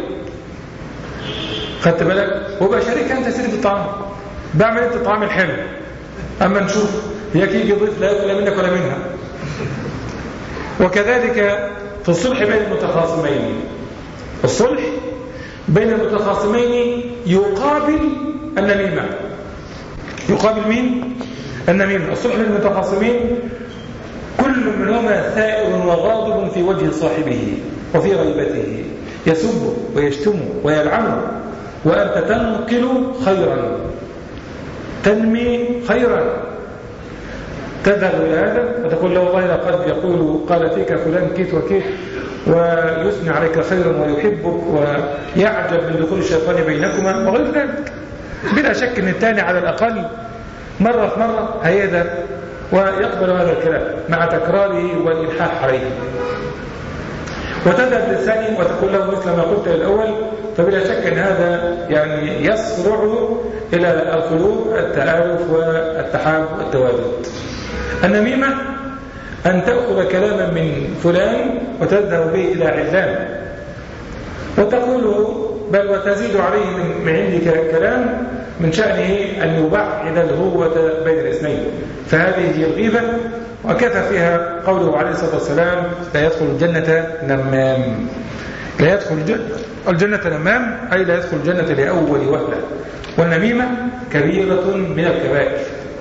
خدت بالك؟ وبقى شريك أنت سيدي في الطعام، بعمل أنت الطعام الحلو، أما نشوف ياك يجي ضيف لا يأكل منك ولا منها. وكذلك في الصلح بين المتخاصمين، الصلح بين المتخاصمين يقابل النميمة. يقابل مين؟ النميمة. الصلح بين المتخاصمين كل منهما ثائر وغاضب في وجه صاحبه وفي غيبته، يسب ويشتم ويلعن، وأنت تنقل خيرا، تنمي خيرا، تذهب إلى هذا وتقول له والله لقد يقول قال فيك فلان كيت وكيت، ويثني عليك خيرا ويحبك ويعجب من دخول الشيطان بينكما وغير ذلك. بلا شك ان الثاني على الأقل مرة في مرة هيدا ويقبل هذا الكلام مع تكراره والإلحاح عليه، وتذهب للثاني وتقول له مثل ما قلت للأول. فبلا شك ان هذا يعني يسرع إلى القلوب التآلف والتحاب والتوادد. النميمة أن تأخذ كلاما من فلان وتذهب به إلى علان وتقوله بل وتزيد عليه من عندك كلام من شأنه أن يبعد الهوة بين الاثنين، فهذه هي الغيبة. وكفى فيها قوله عليه الصلاة والسلام لا يدخل الجنة نمام، لا يدخل الجنة نمام أي لا يدخل الجنة لأول وهلة. والنميمة كبيرة من الكبائر.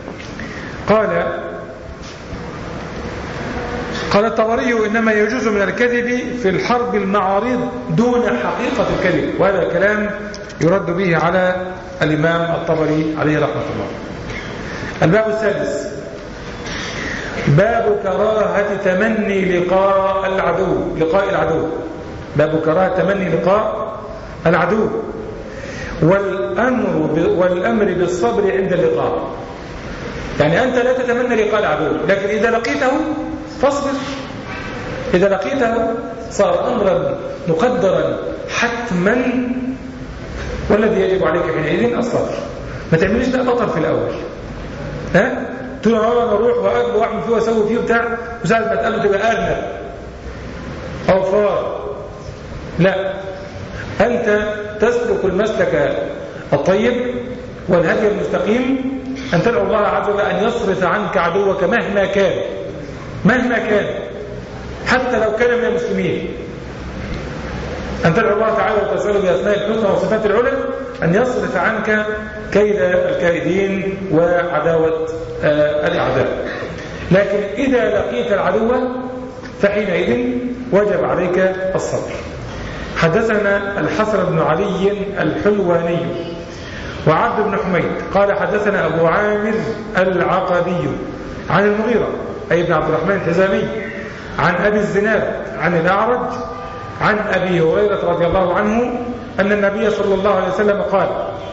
قال الطبري إنما يجوز من الكذب في الحرب المعارض دون حقيقة الكذب، وهذا الكلام يرد به على الإمام الطبري عليه رحمة الله. الباب السادس باب كراهة تمني لقاء العدو، باب كراهة تمني لقاء العدو. والأمر بالصبر عند اللقاء. يعني أنت لا تتمنى لقاء العدو، لكن إذا لقيته فاصبر. إذا لقيته صار أمرا مقدرا حتما، والذي يجب عليك حينئذ الصبر. ما تعملش لا بطل في الأول، تقول أنا أروح وأقبل وأعمل فيه وأسوي فيه وبتاع، وساعة ما تقابله تبقى أرنب أو فار. لا، أنت تسلك المسلك الطيب والهدي المستقيم، أن تدعو الله عز وجل أن يصرف عنك عدوك مهما كان، حتى لو كان من المسلمين. أن تدعو الله تعالى وتسأله بأسماء الحسنى وصفات العلى أن يصرف عنك كيد الكائدين وعداوة الأعداء. لكن إذا لقيت العدو فحينئذ وجب عليك الصبر. حدثنا الحسن بن علي الحلواني وعبد بن حميد قال حدثنا أبو عامر العقدي عن المغيرة أي بن عبد الرحمن الحزامي عن أبي الزناد عن الأعرج عن أبي هريرة رضي الله عنه أن النبي صلى الله عليه وسلم قال: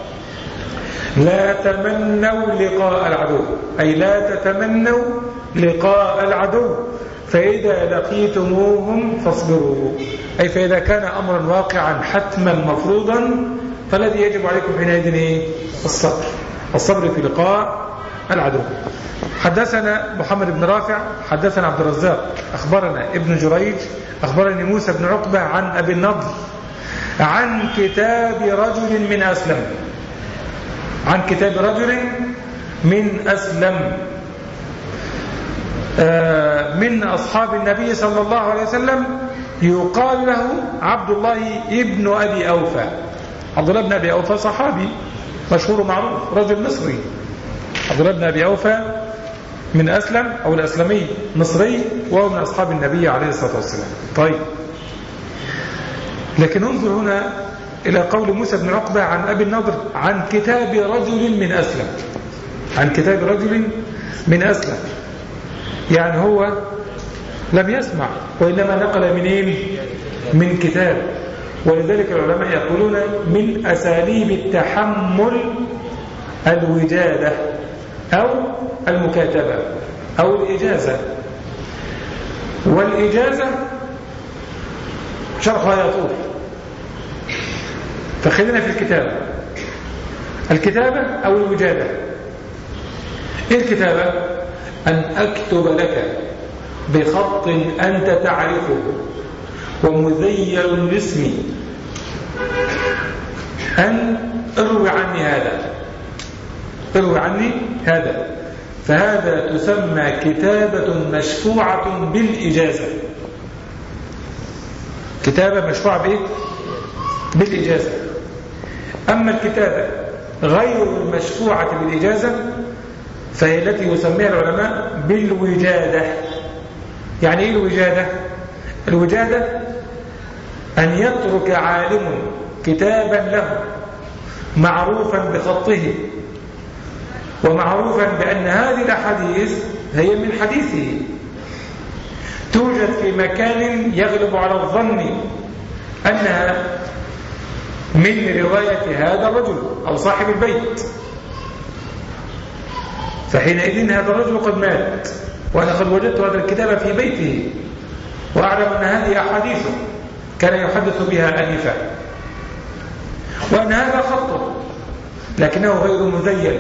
لا تمنوا لقاء العدو، أي لا تتمنوا لقاء العدو، فإذا لقيتموهم فاصبروا، أي فإذا كان أمرا واقعا حتما مفروضا فالذي يجب عليكم حينئذ الصبر في لقاء العدو. حدثنا محمد بن رافع حدثنا عبد الرزاق أخبرنا ابن جريج أخبرني موسى بن عقبة عن أبي النضر عن كتاب رجل من أسلم، عن كتاب رجل من أسلم من أصحاب النبي صلى الله عليه وسلم، يقال له عبد الله ابن أبي أوفى. عبد الله بن أبي أوفى صحابي مشهور معروف، رجل مصري. عبد الله بن أبي أوفى من أسلم أو الأسلمي مصري، وهو من أصحاب النبي عليه الصلاة والسلام. طيب، لكن انظر هنا إلى قول موسى بن عقبة عن أبي النضر عن كتاب رجل من أسلم، عن كتاب رجل من أسلم، يعني هو لم يسمع وإنما نقل منين؟ من كتاب. ولذلك العلماء يقولون من أساليب التحمل الوجادة أو المكاتبة أو الإجازة. والإجازة شرحها يطول، فخلينا في الكتابة أو الوجادة. إيه الكتابة؟ أن أكتب لك بخط أنت تعرفه ومذيل باسمي أن اروي عني هذا، فهذا تسمى كتابة مشفوعة بالإجازة. كتابة مشفوعة بإيه؟ بالإجازة. أما الكتابة غير المشفوعة بالإجازة فهي التي يسميها العلماء بالوجادة. يعني إيه الوجادة؟ الوجادة أن يترك عالم كتابا له معروفا بخطه ومعروفا بأن هذه الأحاديث هي من حديثه، توجد في مكان يغلب على الظن أنها من رواية هذا الرجل أو صاحب البيت، فحينئذ هذا الرجل قد مات وأنا قد وجدت هذا الكتاب في بيته وأعلم أن هذه أحاديثه كان يحدث بها آنفا وأن هذا خطه لكنه غير مذيل،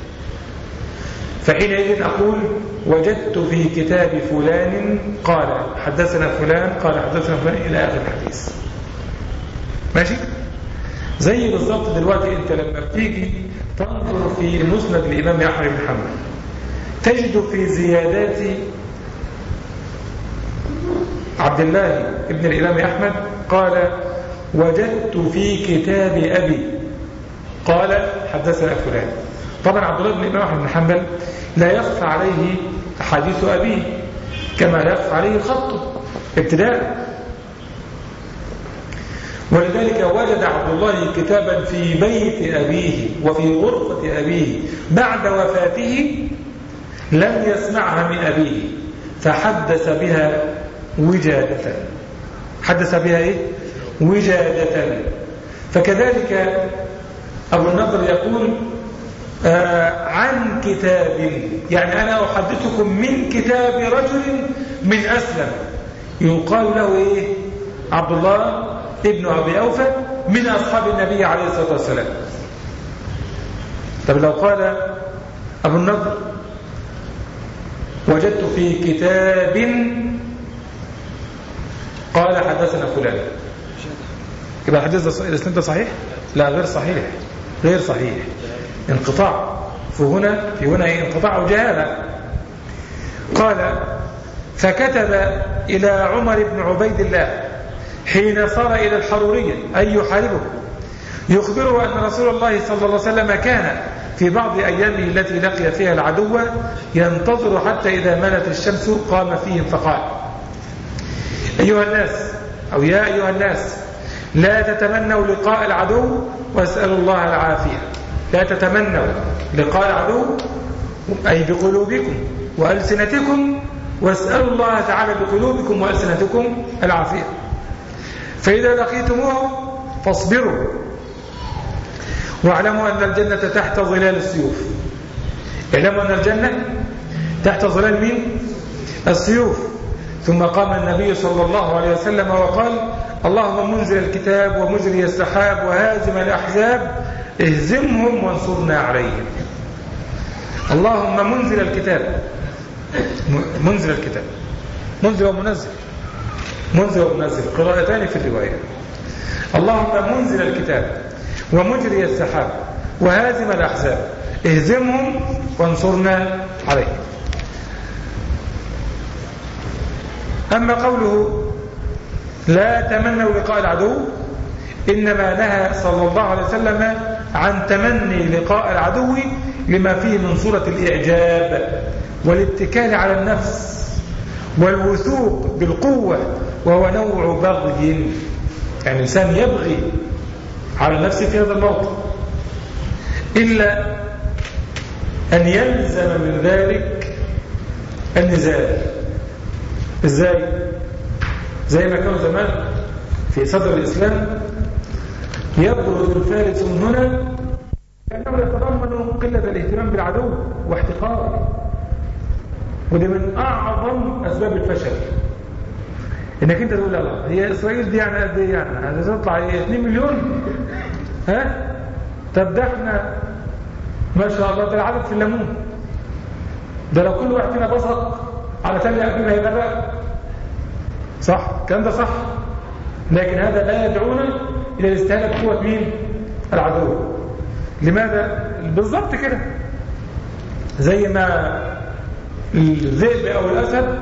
فحينئذ أقول وجدت في كتاب فلان قال حدثنا فلان قال حدثنا فلان إلى آخر الحديث. ماشي؟ زي بالضبط دلوقتي أنت لما بتيجي تنظر في مسند الإمام أحمد بن حنبل تجد في زيادات عبد الله ابن الإمام أحمد قال وجدت في كتاب أبي قال حدثنا فلان. طبعا عبد الله بن الإمام أحمد بن حنبل لا يخفى عليه حديث أبيه كما لا يخفى عليه خطه ابتداء، ولذلك وجد عبد الله كتابا في بيت أبيه وفي غرفة أبيه بعد وفاته لم يسمعها من أبيه فحدث بها وجادة. حدث بها إيه؟ وجادة. فكذلك أبو النضر يقول عن كتاب، يعني أنا أحدثكم من كتاب رجل من أسلم يقال له إيه؟ عبد الله ابن أبي أوفى من أصحاب النبي عليه الصلاة والسلام. طب لو قال أبو النضر وجدت في كتاب قال حدثنا فلان، يبقى الحديث الاسناد ده صحيح؟ لا، غير صحيح، غير صحيح، انقطاع. في هنا انقطاع وجهالة. قال فكتب إلى عمر بن عبيد الله حين صار إلى الحرورية أي يحاربه يخبره أن رسول الله صلى الله عليه وسلم كان في بعض أيامه التي لقي فيها العدو ينتظر حتى إذا مالت الشمس قام فيهم فقال أيها الناس، أو يا أيها الناس، لا تتمنوا لقاء العدو واسألوا الله العافية. لا تتمنوا لقاء العدو أي بقلوبكم وألسنتكم، واسألوا الله تعالى بقلوبكم وألسنتكم العافية. فإذا لقيتموه فاصبروا واعلموا أن الجنة تحت ظلال السيوف. اعلموا أن الجنة تحت ظلال مين؟ السيوف. ثم قام النبي صلى الله عليه وسلم وقال اللهم منزل الكتاب ومجري السحاب وهازم الأحزاب اهزمهم وانصرنا عليهم. اللهم منزل الكتاب، منزل الكتاب، منزل ومنزل، منزل ومنزل، قراءتان في الرواية. اللهم منزل الكتاب ومجري السحاب وهازم الأحزاب اهزمهم وانصرنا عليهم. أما قوله لا تمنوا لقاء العدو، إنما نهى صلى الله عليه وسلم عن تمني لقاء العدو لما فيه من صورة الإعجاب والاتكال على النفس والوثوق بالقوة، وهو نوع بغي، يعني الإنسان يبغي على نفسه في هذا الموقف، إلا أن يلزم من ذلك النزال. إزاي؟ زي ما كانوا زمان في صدر الإسلام يبرز الفارس من هنا لأنه يتضمن قلة الاهتمام بالعدو واحتقاره، ودي من أعظم أسباب الفشل. إنك أنت تقول لا، هي إسرائيل دي يعني قد إيه؟ يعني هتطلع 2 مليون؟ ها؟ طب ده احنا ما شاء الله ده العدد في الليمون، ده لو كل واحد فينا بسط على تاني أكل هيبقى بقى صح؟ الكلام ده صح؟ لكن هذا لا يدعونا إلى الاستهانة بقوة مين؟ العدو. لماذا؟ بالضبط كده زي ما الذئب أو الأسد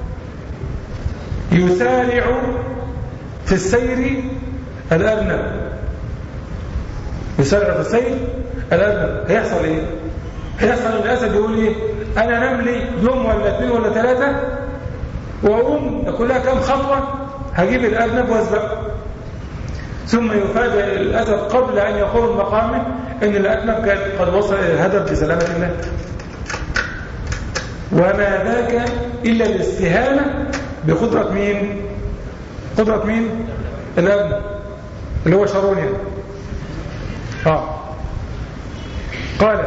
يسارع في السير الأرنب، يسارع في السير الأرنب، هيحصل إيه؟ هيحصل الأسد يقول إيه؟ أنا نملي يوم ولا 2 ولا 3 وأقوم كلها كم خطوة هجيب الأرنب وأسبقه، ثم يفاجأ الأسد قبل أن يقوم مقامه أن الأرنب قد وصل إلى الهدف بسلامة الله. وما ذاك إلا الاستهانة بقدرة مين؟ قدرة مين؟ الأرنب اللي هو شارون يعني. قال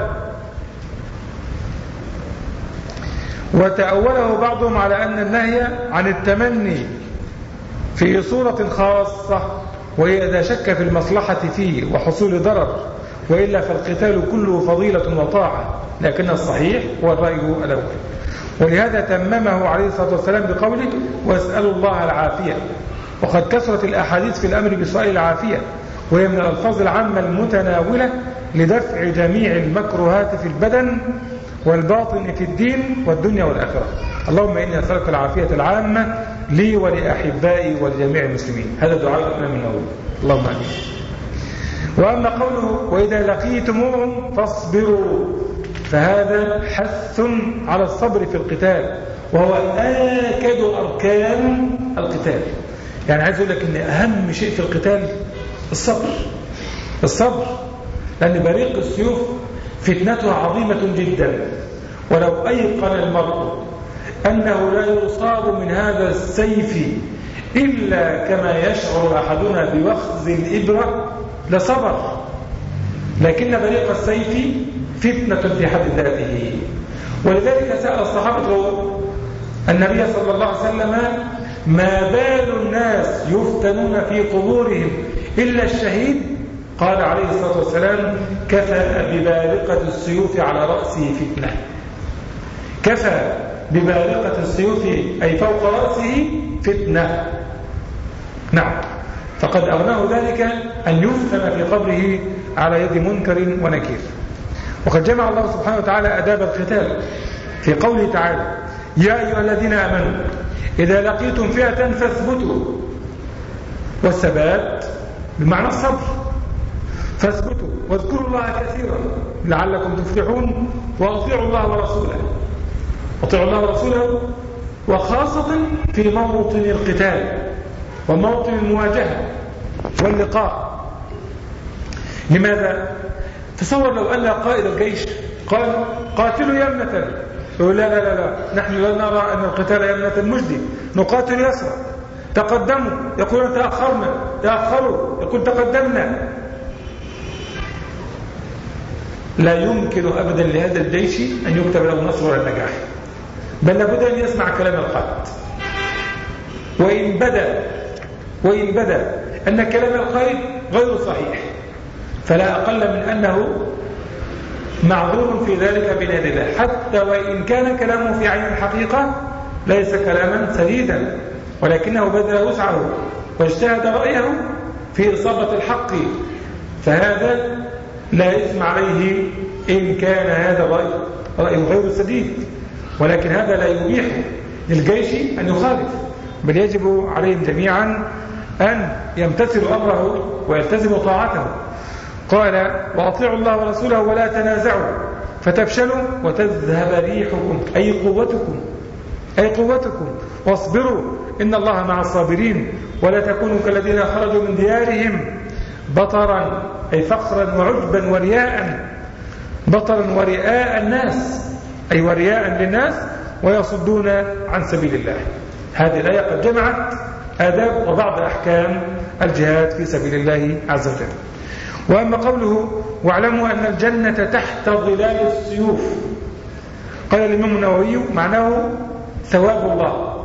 وتأوله بعضهم على أن النهي عن التمني في صورة خاصة، وهي إذا شك في المصلحة فيه وحصول ضرر، وإلا فالقتال كله فضيلة وطاعة، لكن الصحيح هو الرأي الأول. ولهذا تممه عليه الصلاة والسلام بقوله واسألوا الله العافية. وقد كثرت الأحاديث في الأمر بسؤال العافية، وهي من الألفاظ العامة المتناولة لدفع جميع المكروهات في البدن والباطن في الدين والدنيا والآخرة. اللهم إني أسألك العافية العامة لي ولأحبائي ولجميع المسلمين. هذا دعاء الإمام النووي، اللهم آمين. وأما قوله وإذا لقيتموهم فاصبروا، فهذا حث على الصبر في القتال، وهو آكد أركان القتال. يعني عايز أقول لك إن أهم شيء في القتال الصبر، لأن بريق السيوف فتنتها عظيمة جدا، ولو أيقن المرء أنه لا يصاب من هذا السيف إلا كما يشعر أحدنا بوخز الإبرة لصبر، لكن بريق السيف فتنة في حد ذاته. ولذلك سأل الصحابة النبي صلى الله عليه وسلم: ما بال الناس يفتنون في قبورهم إلا الشهيد؟ قال عليه الصلاة والسلام: كفى ببارقة السيوف على رأسه فتنة. كفى ببارقة السيوف أي فوق رأسه فتنة. نعم، فقد أغناه ذلك أن يفتن في قبره على يد منكر ونكير. وقد جمع الله سبحانه وتعالى آداب القتال في قوله تعالى: يا أيها الذين آمنوا إذا لقيتم فئة فاثبتوا. والثبات بمعنى الصبر، فاثبتوا واذكروا الله كثيرا لعلكم تفلحون، وأطيعوا الله ورسوله. أطيعوا الله ورسوله وخاصة في موطن القتال وموطن المواجهة واللقاء. لماذا؟ تصور لو أن قائد الجيش قال: قاتلوا يمنة، يقول: لا لا لا، نحن لا نرى أن القتال يمنة مجدي، نقاتل يسرا. تقدموا، يقولون تأخرنا، تأخروا، يقول تقدمنا. لا يمكن أبدا لهذا الجيش أن يكتب له النصر ولا النجاح، بل لابد أن يسمع كلام القائد. وإن بدا أن كلام القائد غير صحيح، فلا أقل من أنه معذور في ذلك بين يدي الله، حتى وإن كان كلامه في عين الحقيقة ليس كلاما سديدا، ولكنه بذل وسعه واجتهد رأيه في إصابة الحق، فهذا لا إثم عليه إن كان هذا الرأي غير سديد. ولكن هذا لا يبيح للجيش أن يخالف، بل يجب عليهم جميعا أن يمتثلوا أمره ويلتزموا طاعته. قال: وأطيعوا الله ورسوله ولا تنازعوا فتفشلوا وتذهب ريحكم، أي قوتكم، واصبروا إن الله مع الصابرين، ولا تكونوا كالذين خرجوا من ديارهم بطرا أي فخرا وعجبا ورياء، بطرا ورياء الناس أي ورياء للناس، ويصدون عن سبيل الله. هذه الآية قد جمعت آداب وبعض أحكام الجهاد في سبيل الله عز وجل. وأما قوله: واعلموا أن الجنة تحت ظلال السيوف، قال الإمام النووي: معناه ثواب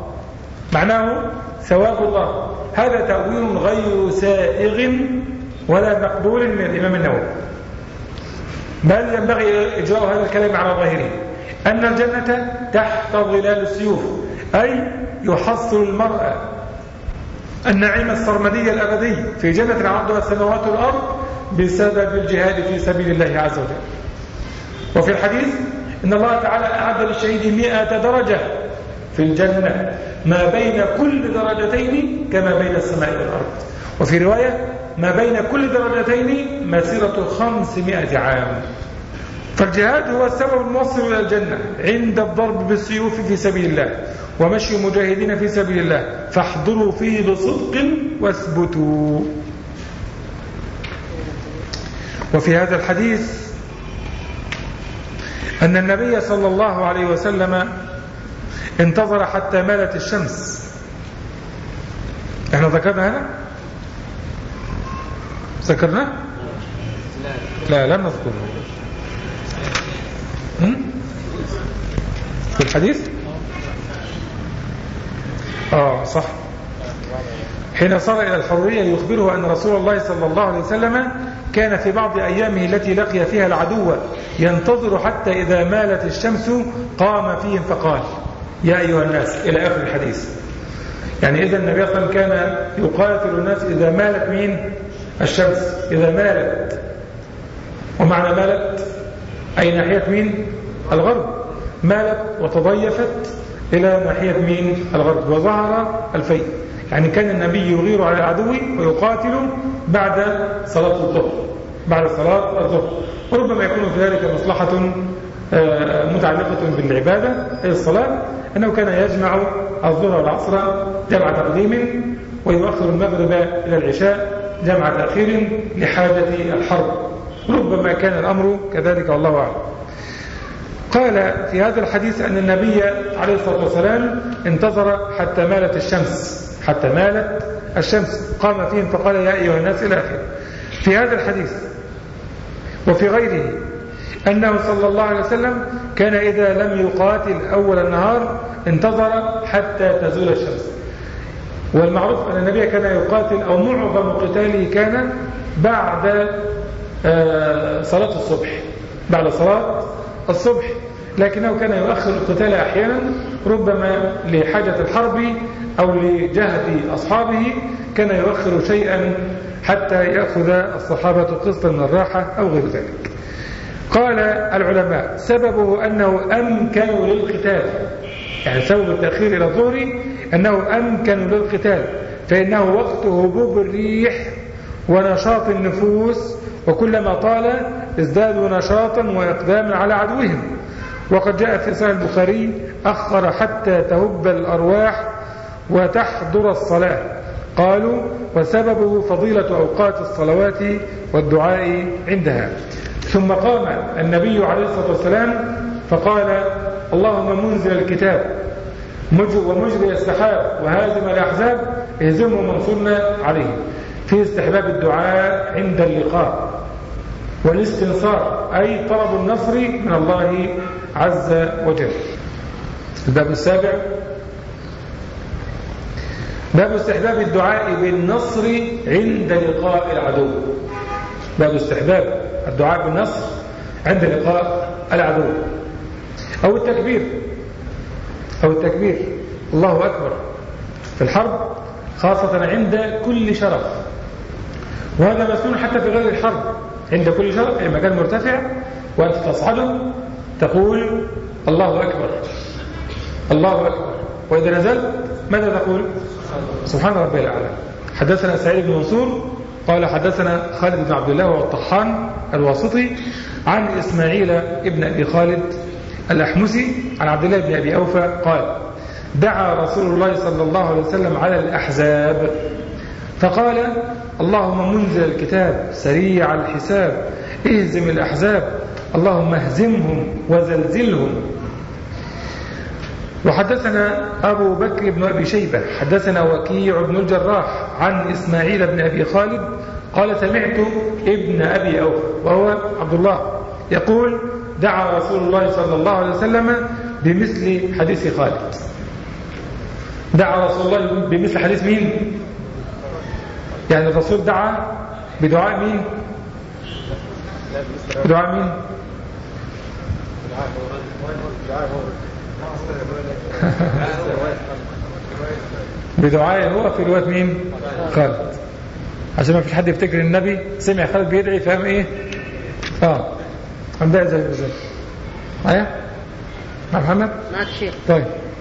الله. هذا تأويل غير سائغ ولا مقبول من الإمام النووي، بل ينبغي إجراء هذا الكلام على ظاهره، أن الجنة تحت ظلال السيوف، أي يحصل المرء النعيم السرمدي الأبدي في جنة عرضها السماوات والأرض بسبب الجهاد في سبيل الله عز وجل. وفي الحديث إن الله تعالى أعد للشهيد 100 درجة في الجنة، ما بين كل درجتين كما بين السماء والأرض. وفي رواية: ما بين كل درجتين مسيرة 500 عام. فالجهاد هو السبب الموصل إلى الجنة عند الضرب بالسيوف في سبيل الله ومشي المجاهدين في سبيل الله، فاحضروا فيه بصدق واثبتوا. وفي هذا الحديث أن النبي صلى الله عليه وسلم انتظر حتى مالت الشمس. احنا ذكرنا هذا؟ ذكرنا؟ لا لم نذكره في الحديث. صح. حين صار إلى الحرية يخبره أن رسول الله صلى الله عليه وسلم كان في بعض أيامه التي لقي فيها العدو ينتظر حتى إذا مالت الشمس قام فيهم فقال: يا أيها الناس، إلى آخر الحديث. يعني إذا النبي صلى الله عليه وسلم كان يقاتل الناس إذا مالت مين؟ الشمس. إذا مالت، ومعنى مالت أي ناحية مين؟ الغرب. مالت وتضيفت إلى ناحية مين؟ الغرب، وظهر الفيء. يعني كان النبي يغير على العدو ويقاتل بعد صلاة الظهر، وربما يكون في ذلك مصلحة متعلقة بالعبادة أي الصلاة، أنه كان يجمع الظهر والعصر جمع تقديم، ويؤخر المغرب إلى العشاء جمع تأخير لحاجة الحرب. ربما كان الأمر كذلك والله أعلم. قال في هذا الحديث أن النبي عليه الصلاة والسلام انتظر حتى مالت الشمس قام فيهم فقال: يا أيها الناس، إلى آخره. في هذا الحديث وفي غيره أنه صلى الله عليه وسلم كان إذا لم يقاتل أول النهار انتظر حتى تزول الشمس. والمعروف أن النبي كان يقاتل أو معظم قتاله كان بعد صلاة الصبح، بعد صلاة الصبح، لكنه كان يؤخر القتال أحيانا ربما لحاجة الحرب أو لجهد أصحابه، كان يؤخر شيئا حتى يأخذ الصحابة قسطا من الراحة أو غير ذلك. قال العلماء سببه أنه أمكن للقتال، يعني سبب التأخير إلى الظهر أنه أمكن للقتال، فإنه وقت هبوب الريح ونشاط النفوس، وكلما طال ازدادوا نشاطا وإقداما على عدوهم. وقد جاء في صحيح البخاري أخر حتى تهب الأرواح وتحضر الصلاة. قالوا وسببه فضيلة أوقات الصلوات والدعاء عندها. ثم قام النبي عليه الصلاة والسلام فقال اللهم منزل الكتاب ومجري السحاب وهازم الأحزاب اهزمهم وانصرنا عليهم، في استحباب الدعاء عند اللقاء والاستنصار أي طلب النصر من الله عز وجل. الباب السابع باب استحباب الدعاء بالنصر عند لقاء العدو. باب استحباب الدعاء بالنصر عند لقاء العدو أو التكبير الله أكبر في الحرب، خاصة عند كل شرف، وهذا مسنون حتى في غير الحرب. عند كل شرف أي مكان مرتفع وأنت تصعده تقول الله أكبر الله أكبر، وإذا نزلت ماذا تقول؟ سبحان ربي الأعلى. حدثنا سعيد بن منصور قال حدثنا خالد بن عبد الله والطحان الواسطي عن إسماعيل ابن أبي خالد الأحمسي عن عبد الله بن أبي أوفى قال دعا رسول الله صلى الله عليه وسلم على الأحزاب فقال اللهم منزل الكتاب سريع الحساب اهزم الأحزاب اللهم اهزمهم وزلزلهم. وحدثنا أبو بكر بن أبي شيبة حدثنا وكيع بن الجراح عن إسماعيل بن أبي خالد قال سمعت ابن أبي أوفى وهو عبد الله يقول دعا رسول الله صلى الله عليه وسلم بمثل حديث خالد. دعا رسول الله بمثل حديث مين؟ يعني الرسول دعا بدعاء مين؟ بدعاء مين؟ بدعاء هو في رواية مين؟ خالد، عشان ما فيش حد يفتكر النبي سمع خالد بيدعي فهم ايه؟ عم بقى زي ايه؟ مع محمد؟ معك شيخ. طيب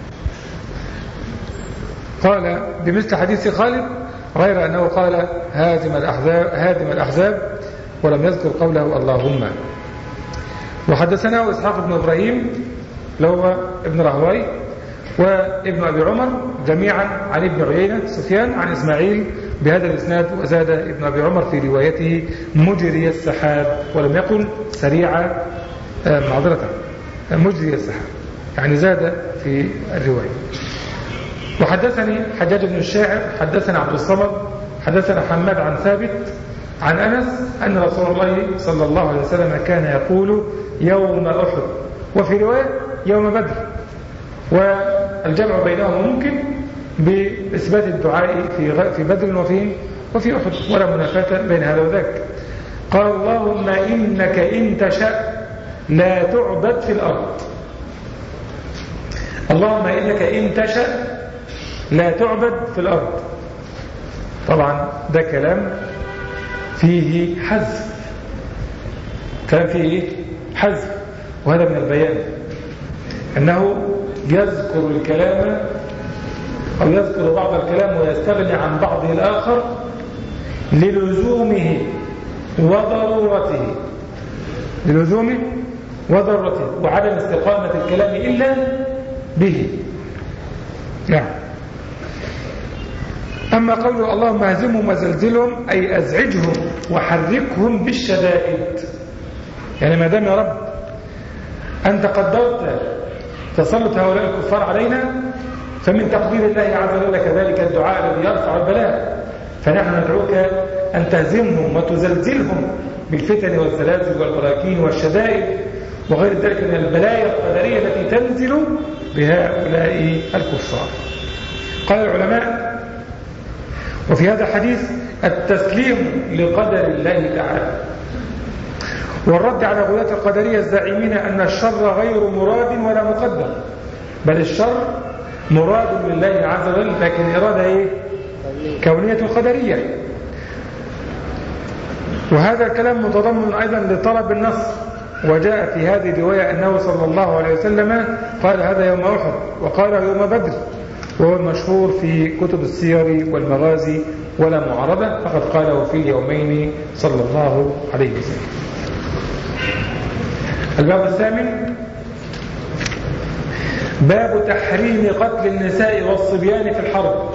قال بمثل حديث خالد غير أنه قال هادم الأحزاب ولم يذكر قوله اللهم. وحدثنا إسحاق بن إبراهيم لو ابن رهوي وابن أبي عمر جميعا عن ابن عيينة سفيان عن إسماعيل بهذا الإسناد، وزاد ابن أبي عمر في روايته مجري السحاب ولم يقل سريع معذرة مجري السحاب، يعني زاد في الرواية. وحدثني حجاج بن الشاعر حدثنا عبد الصمد حدثنا حماد عن ثابت عن أنس أن رسول الله صلى الله عليه وسلم كان يقول يوم أحد، وفي رواية يوم بدر، والجمع بينهما ممكن بإثبات الدعاء في بدر وفي أحد ولا منافاة بين هذا وذاك. قال اللهم إنك إن تشاء لا تعبد في الأرض. اللهم إنك إن تشاء لا تعبد في الأرض. طبعا ده كلام فيه حذف، كلام فيه حذف، وهذا من البيان أنه يذكر الكلام أو يذكر بعض الكلام ويستغني عن بعضه الآخر للزومه وضرورته، للزومه وضرورته وعدم استقامة الكلام إلا به. نعم. أما قوله اللهم اهزمهم وزلزلهم أي أزعجهم وحركهم بالشدائد، يعني ما دام يا رب أنت قدرت تسلط هؤلاء الكفار علينا فمن تقدير الله عز وجل كذلك الدعاء الذي يرفع البلاء، فنحن ندعوك أن تهزمهم وتزلزلهم بالفتن والزلازل والبراكين والشدائد وغير ذلك من البلايا القدرية التي تنزل بهؤلاء الكفار. قال العلماء: وفي هذا الحديث التسليم لقدر الله تعالى، والرد على غلاة القدرية الزاعمين أن الشر غير مراد ولا مقدر، بل الشر مراد لله عز وجل، لكن إرادة كونية قدرية. وهذا الكلام متضمن أيضا لطلب النصر، وجاء في هذه الرواية أنه صلى الله عليه وسلم قال هذا يوم أحد وقال يوم بدر، وهو المشهور في كتب السير والمغازي ولا معارضة، فقد قاله في اليومين صلى الله عليه وسلم. الباب الثامن: باب تحريم قتل النساء والصبيان في الحرب.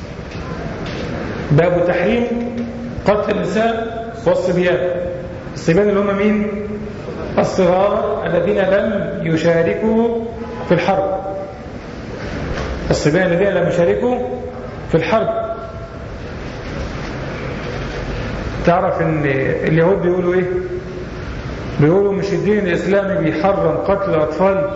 باب تحريم قتل النساء والصبيان. الصبيان اللي هم مين؟ الصغار الذين لم يشاركوا في الحرب. الصبيان الذين لم يشاركوا في الحرب. تعرف ان اليهود بيقولوا ايه؟ بيقولوا مش الدين الاسلامي بيحرم قتل الاطفال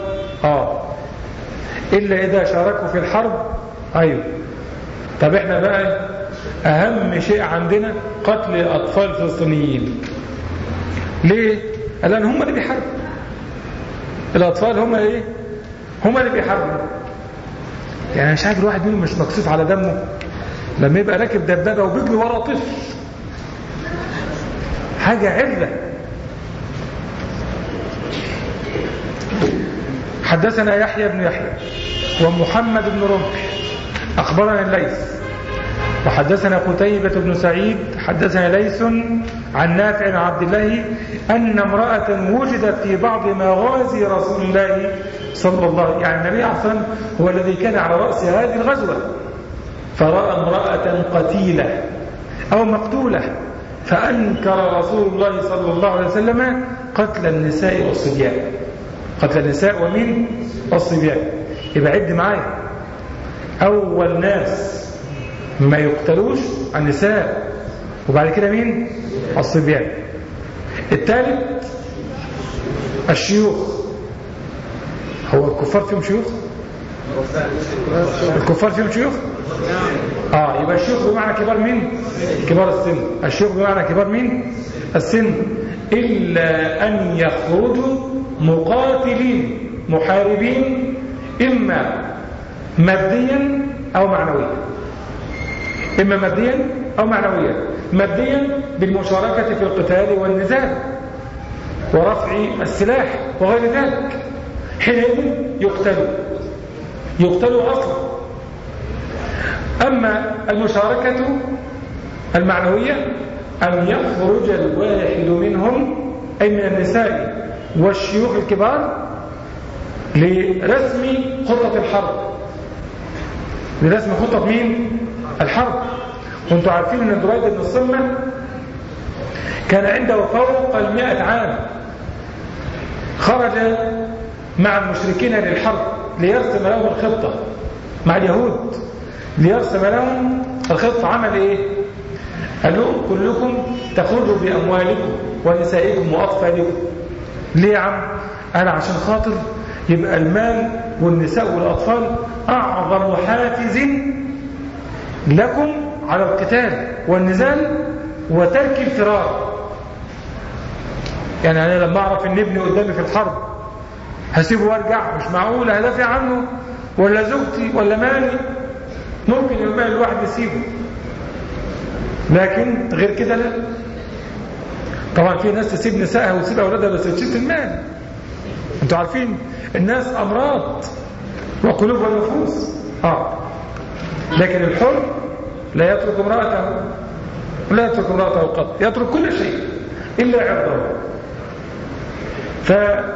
الا اذا شاركوا في الحرب. ايوه. طب احنا بقى اهم شيء عندنا قتل الاطفال الفلسطينيين. ليه؟ لان هم اللي بيحاربوا. الاطفال هم ايه؟ هم اللي بيحاربوا. يعني مش عارف الواحد منهم مش مكسوف على دمه لما يبقى راكب دبابه وبيجري ورا طفل. حاجه عله. حدثنا يحيى بن يحيى ومحمد بن رمح أخبرنا الليث وحدثنا قتيبة بن سعيد حدثنا ليث عن نافع عن عبد الله أن امرأة وجدت في بعض مغازي رسول الله صلى الله عليه وسلم، يعني النبي عليه الصلاة والسلام هو الذي كان على رأس هذه الغزوة، فرأى امرأة قتيلة أو مقتولة، فأنكر رسول الله صلى الله عليه وسلم قتل النساء والصبيان. قتل النساء ومين؟ والصبيان. يبقى عد معايا، أول ناس ما يقتلوش النساء، وبعد كده مين؟ الصبيان. الثالث الشيوخ. هو الكفار فيهم شيوخ؟ الكفار فيهم شيوخ؟ يبقى الشيوخ بمعنى كبار مين؟ كبار السن. الشيوخ بمعنى كبار مين؟ السن. إلا أن يخرجوا مقاتلين محاربين، إما ماديا أو معنويا. إما ماديا أو معنويا. ماديا بالمشاركة في القتال والنزال ورفع السلاح وغير ذلك، حينئذ يقتلوا أصلا. أما المشاركة المعنوية أن يخرج الواحد منهم أي من النساء والشيوخ الكبار لرسم خطة الحرب، لرسم خطة مين؟ الحرب. وانتم عارفين ان دريد بن الصمة كان عنده فوق 100 عام، خرج مع المشركين للحرب ليرسم لهم الخطة مع اليهود، ليرسم لهم الخطة. عمل ايه؟ قال لهم كلكم تخرجوا بأموالكم ونسائكم وأطفالكم. ليه يا عم؟ قال عشان خاطر يبقى المال والنساء والأطفال أعظم حافز لكم على القتال والنزال وترك الفرار. يعني أنا لما أعرف إن ابني قدامي في الحرب هسيبه وارجع؟ مش معقول. هدافع عنه ولا زوجتي ولا مالي. ممكن المال الواحد يسيبه، لكن غير كده لا. طبعا في ناس تسيب نسائها وتسيب أولادها بس تشيل المال. انتوا عارفين الناس أمراض وقلوب ونفوس. لكن الحر لا يترك امرأته، لا يترك امرأته قط، يترك كل شيء إلا عرضه. فأتت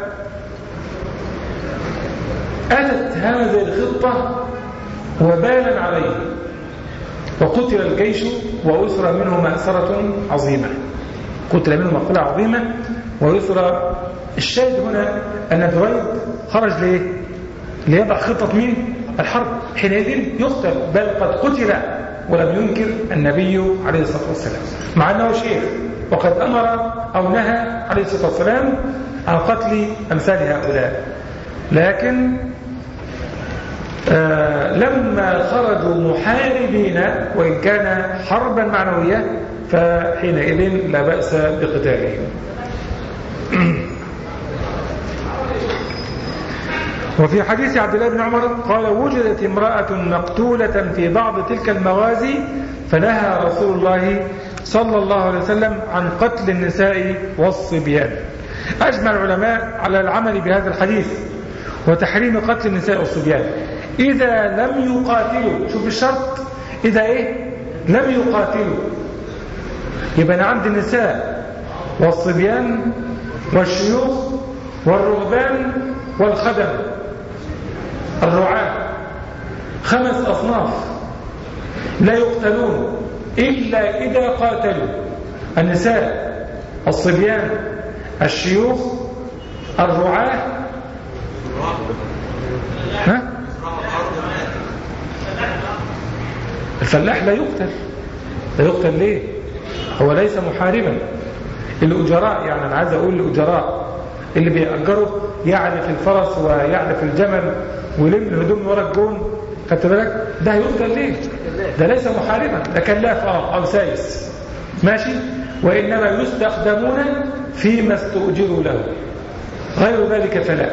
هذه الخطة وبالا عليه، وقتل الجيش وأسر منه مأسرة عظيمة. قتل منه مقتلة عظيمة ويسرى. الشاهد هنا أن دريد خرج ليه؟ ليضع خطة مين؟ الحرب. حينئذ يقتل، بل قد قتل ولم ينكر النبي عليه الصلاة والسلام، مع أنه شيخ وقد أمر أو نهى عليه الصلاة والسلام عن قتل أمثال هؤلاء. لكن لما خرجوا محاربين وإن كان حربا معنوية فحينئذ لا بأس بقتالهم. وفي حديث عبد الله بن عمر قال وجدت امرأة مقتولة في بعض تلك المغازي فنهى رسول الله صلى الله عليه وسلم عن قتل النساء والصبيان. أجمع العلماء على العمل بهذا الحديث وتحريم قتل النساء والصبيان إذا لم يقاتلوا. شوف الشرط، إذا لم يقاتلوا. يبقى أنا عندي النساء والصبيان والشيوخ والرهبان والخدم الرعاة، 5 أصناف لا يقتلون إلا إذا قاتلوا: النساء، الصبيان، الشيوخ، الرعاة. الفلاح لا يقتل. لا يقتل ليه؟ هو ليس محاربا. الأجراء، يعني أنا عايز أقول الأجراء اللي بيأجروا يعرف الفرس ويعرف الجمل ويلم الهدوم من ورا الجون، خدت بالك؟ ده هيقتل ليه؟ ده ليس محاربا، ده كلاف أو سايس، ماشي؟ وإنما يستخدمون فيما استؤجروا له، غير ذلك فلا.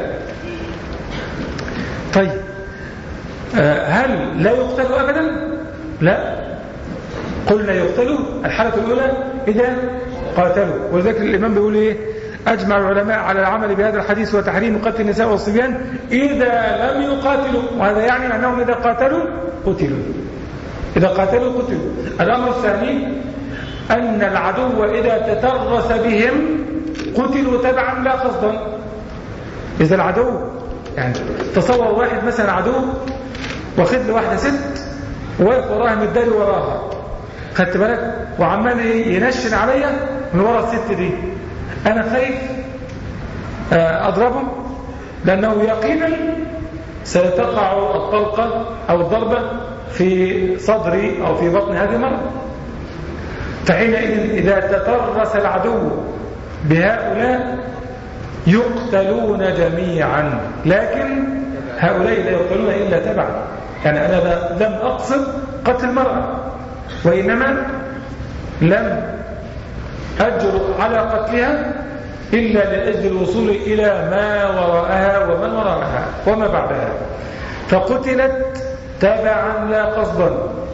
طيب هل لا يقتل أبدا؟ لا، قلنا يقتلوا الحالة الأولى إذا قاتلوا. وذلك الإمام بيقول إيه؟ أجمع العلماء على العمل بهذا الحديث وتحريم قتل النساء والصبيان إذا لم يقاتلوا، وهذا يعني أنهم إذا قاتلوا قتلوا. إذا قاتلوا قتلوا. الأمر الثاني أن العدو إذا تترس بهم قتلوا تبعا لا قصدا. إذا العدو، يعني تصور واحد مثلا عدو واخد له واحدة ست وواقف وراها متداري وراها، خدت بالك؟ وعمال ينشن عليا من ورا الست دي. أنا خايف أضربه لأنه يقينا ستقع الطلقة أو الضربة في صدري أو في بطن هذه المرأة. فحينئذ إذا تطرس العدو بهؤلاء يقتلون جميعا، لكن هؤلاء لا يقتلون إلا تبعا. يعني أنا لم أقصد قتل المرأة، وإنما لم أجر على قتلها إلا لأجل الوصول إلى ما وراءها ومن وراءها وما بعدها، فقتلت تبعا لا قصدا.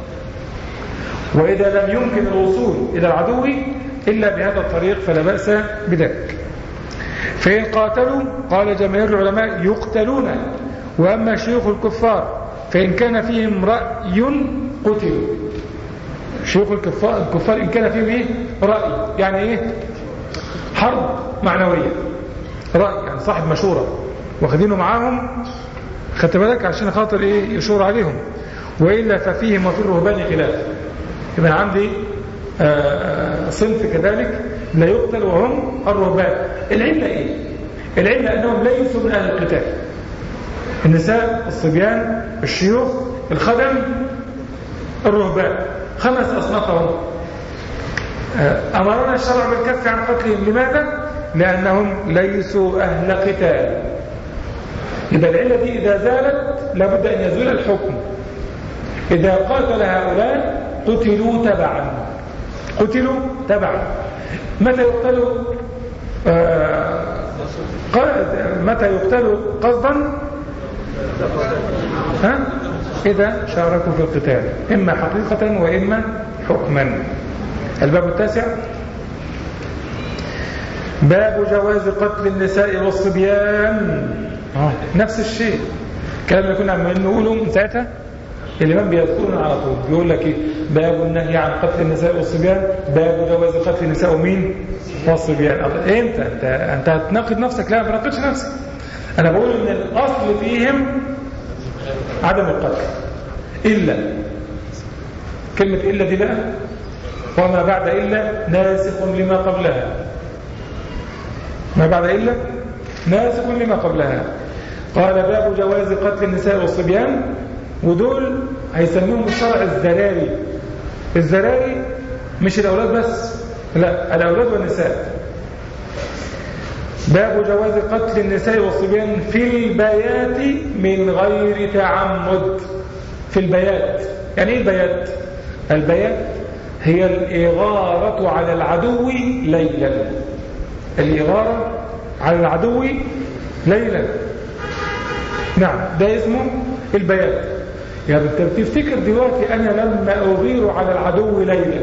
وإذا لم يمكن الوصول إلى العدو إلا بهذا الطريق فلا بأس بذلك. فإن قاتلوا قال جماهير العلماء يقتلون. وأما شيوخ الكفار فإن كان فيهم رأي قتلوا. شيوخ الكفار إن كان فيهم رأي، يعني حرب معنوية، رأي يعني صاحب مشورة واخدينه معاهم، خدت بالك، عشان خاطر يشور عليهم. وإلا ففيهم وفي الرهبان خلاف. يبقى عندي صنف كذلك لا يقتل وهم الرهبان. العلة العلة أنهم ليسوا من أهل القتال. النساء، الصبيان، الشيوخ، الخدم، الرهبان، 5 أصنافهم. أمرنا الشرع بالكف عن قتلهم. لماذا؟ لأنهم ليسوا أهل قتال. إذا العلة دي إذا زالت لابد أن يزول الحكم. إذا قاتل هؤلاء قتلوا تبعا. قتلوا تبعا. متى يقتلوا متى يقتلوا قصدا؟ إذا شاركوا في القتال، إما حقيقة وإما حكما. الباب التاسع باب جواز قتل النساء والصبيان. نفس الشيء كلام اللي كنا عمالين نقوله من ساعتها. الإمام بيذكرنا على طول، بيقول لك باب النهي عن قتل النساء والصبيان، باب جواز قتل النساء ومين والصبيان. انت هتناقض نفسك. لا، ما بناقضش نفسك. انا بقول ان الاصل فيهم عدم القتل الا. كلمه الا دي بقى وما بعد الا ناسخ لما قبلها. ما بعد الا ناسخ لما قبلها. قال باب جواز قتل النساء والصبيان، ودول هيسموهم الشرع الزراري. الذراري مش الأولاد بس، لا، الأولاد والنساء. باب جواز قتل النساء والصبيان في البيات من غير تعمد. في البيات، يعني ايه البيات؟ البيات هي الإغارة على العدو ليلا. الإغارة على العدو ليلا، نعم، ده اسمه البيات. يعني انت بتفتكر دلوقتي انا لما اغير على العدو ليلا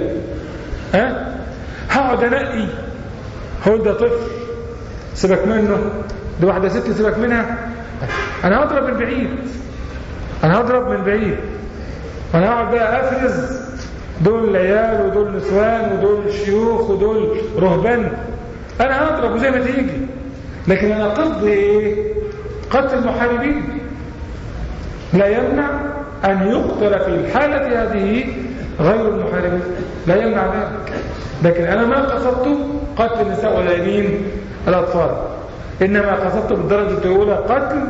هقعد انقي، هو ده طفل سيبك منه، دي واحده ست سيبك منها، انا هضرب من بعيد، انا هضرب من بعيد، وانا هقعد بقى افرز دول عيال ودول نسوان ودول شيوخ ودول رهبان، انا هضرب زي ما تيجي. لكن انا قصدي ايه؟ قتل المحاربين. لا يمنع ان يقتل في الحاله هذه غير المحاربين، لا يمنع ذلك. لكن انا ما قصدت قتل النساء ولا مين؟ الاطفال، انما قصدت بالدرجه الاولى قتل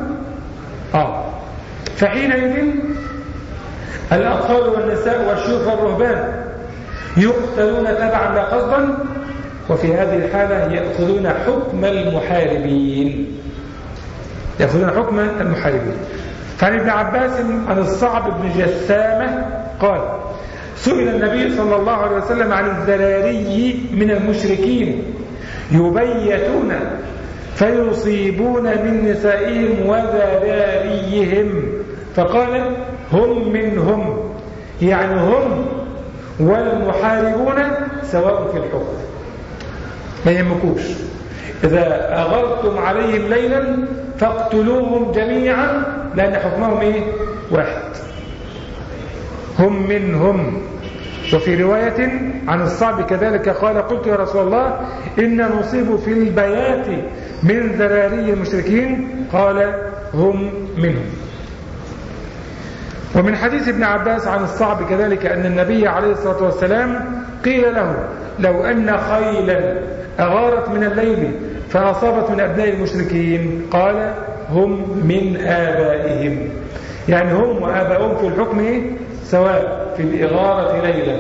فحينئذ الاطفال والنساء والشيوخ والرهبان يقتلون تبعا لا قصدا، وفي هذه الحاله ياخذون حكم المحاربين، يأخذون حكم المحاربين. فعن ابن عباس عن الصعب بن جثامة قال: سئل النبي صلى الله عليه وسلم عن الذراري من المشركين يبيتون فيصيبون من نسائهم وذراريهم، فقال: هم منهم، يعني هم والمحاربون سواء في الحكم، ما يهمكوش. إذا أغرتم عليهم ليلا فاقتلوهم جميعا، لأن حكمهم إيه؟ واحد، هم منهم. وفي رواية عن الصعب كذلك قال: قلت يا رسول الله إن نصيب في البيات من ذراري المشركين، قال: هم منهم. ومن حديث ابن عباس عن الصعب كذلك أن النبي عليه الصلاة والسلام قيل له: لو أن خيلا أغارت من الليل فأصابت من أبناء المشركين، قال: هم من آبائهم، يعني هم وآبائهم في الحكم سواء في الإغارة ليلا.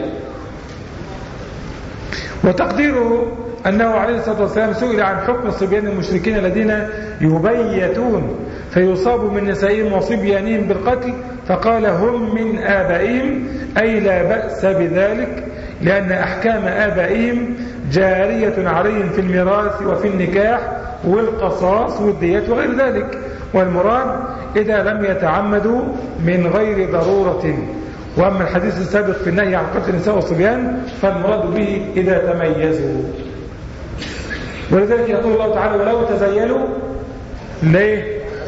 وتقديره أنه عليه الصلاة والسلام سئل عن حكم الصبيان المشركين الذين يبيتون فيصاب من نسائهم وصبيانهم بالقتل، فقال: هم من آبائهم، أي لا بأس بذلك، لأن أحكام آبائهم جارية عليهم في الميراث وفي النكاح والقصاص والديات وغير ذلك، والمراد إذا لم يتعمدوا من غير ضرورة. وأما الحديث السابق في النهي عن قتل النساء والصبيان فالمراد به إذا تميزوا. ولذلك يقول الله تعالى: ولو تزيلوا ليه؟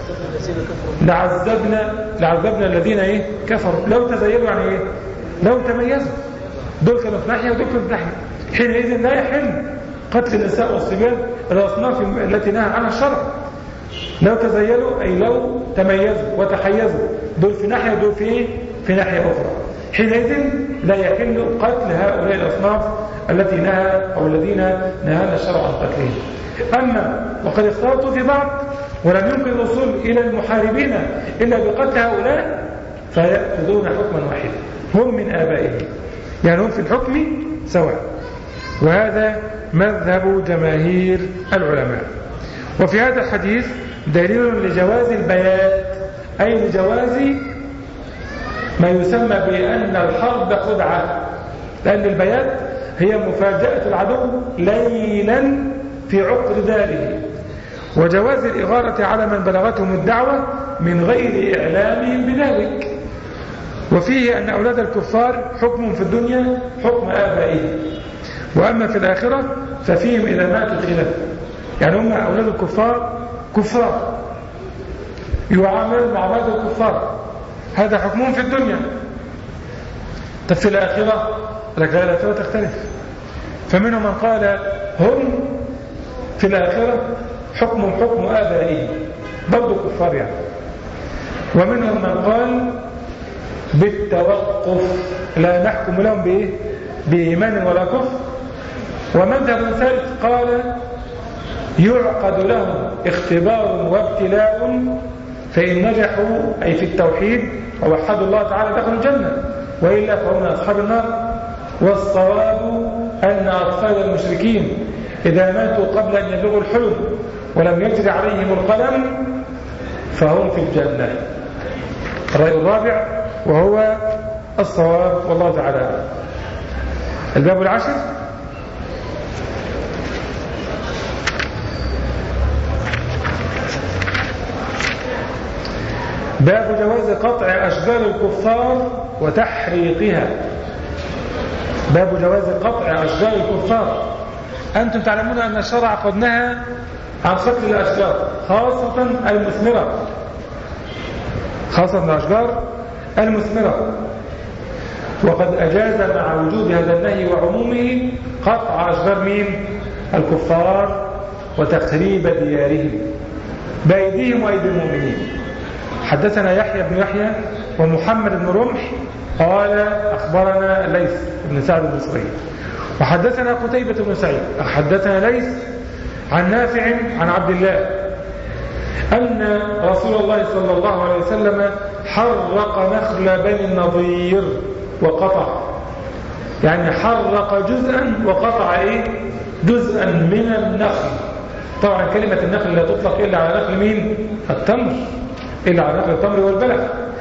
لعذبنا الذين كفروا. لو تزيلوا يعني ايه؟ لو تميزوا، دول كانوا في ناحية ودول كانوا في ناحية، حينئذ لا يحل قتل النساء والصبيان الأصناف التي نهى عنها الشرع. لو تزيلوا أي لو تميزوا وتحيزوا، دول في ناحية ودول في ناحية أخرى، حينئذ لا يحل قتل هؤلاء الأصناف التي نهى أو الذين نهانا الشرع عن قتلهم. أما وقد اختلطوا في بعض ولم يمكن الوصول إلى المحاربين إلا بقتل هؤلاء، فيأخذون حكما واحدا، هم من آبائهم، يعني هم في الحكم سواء. وهذا مذهب جماهير العلماء. وفي هذا الحديث دليل لجواز البيات، أي لجواز ما يسمى بأن الحرب خدعة، لأن البيات هي مفاجأة العدو ليلا في عقر داره، وجواز الإغارة على من بلغتهم الدعوة من غير إعلامهم بذلك. وفيه أن أولاد الكفار حكم في الدنيا حكم آبائهم، وأما في الآخرة ففيهم إذا ماتوا خلاف، يعني هم أولاد الكفار كفار يعاملون معاملة الكفار، هذا حكمهم في الدنيا. طب في الآخرة لك الآخرة تختلف، فمنهم من قال هم في الآخرة حكم آبائهم برضو كفار يعني، ومنهم من قال بالتوقف لا نحكم لهم بإيمان ولا كفر. ومذهب ثالث قال يعقد لهم اختبار وابتلاء، فإن نجحوا أي في التوحيد ووحدوا الله تعالى دخلوا الجنة، وإلا فهم من أصحاب النار. والصواب أن أطفال المشركين إذا ماتوا قبل أن يبلغوا الحلم ولم يجري عليهم القلم فهم في الجنة. الرأي الرابع وهو الصواب والله تعالى. الباب العاشر باب جواز قطع أشجار الكفار وتحريقها. باب جواز قطع أشجار الكفار. أنتم تعلمون أن الشرع قد نهى عن قتل الأشجار خاصة المثمرة، خاصة الأشجار المثمرة، وقد أجاز مع وجود هذا النهي وعمومه قطع أشجار مين؟ الكفار وتخريب ديارهم بأيديهم وأيدي المؤمنين. حدثنا يحيى بن يحيى ومحمد بن رمح قال أخبرنا ليث بن سعد المصري وحدثنا قتيبة بن سعيد حدثنا ليث عن نافع عن عبد الله أن رسول الله صلى الله عليه وسلم حرق نخل بني النضير وقطع، يعني حرق جزءا وقطع جزءا من النخل. طبعا كلمة النخل لا تطلق إلا على نخل مين؟ التمر، إلا على نخل التمر والبلح.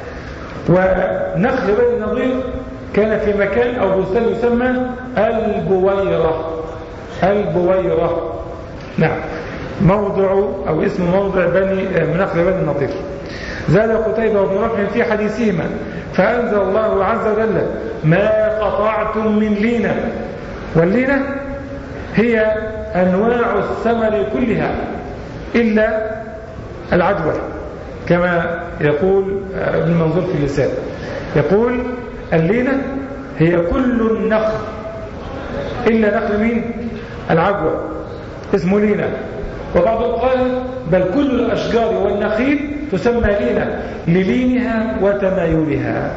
ونخل بني النضير كان في مكان أو بستان يسمى البويرة. البويرة نعم، موضع أو اسم موضع نخل بني النضير. زاد قتيبة وابن رمح في حديثهما فأنزل الله عز وجل ما قطعتم من لينة. واللينة هي أنواع الثمر كلها إلا العدوى، كما يقول ابن منظور في اللسان، يقول اللينة هي كل النخل إلا نخل مين؟ العدوى اسمه لينة. وبعضهم قال بل كل الأشجار والنخيل تسمى لينة للينها وتمايلها،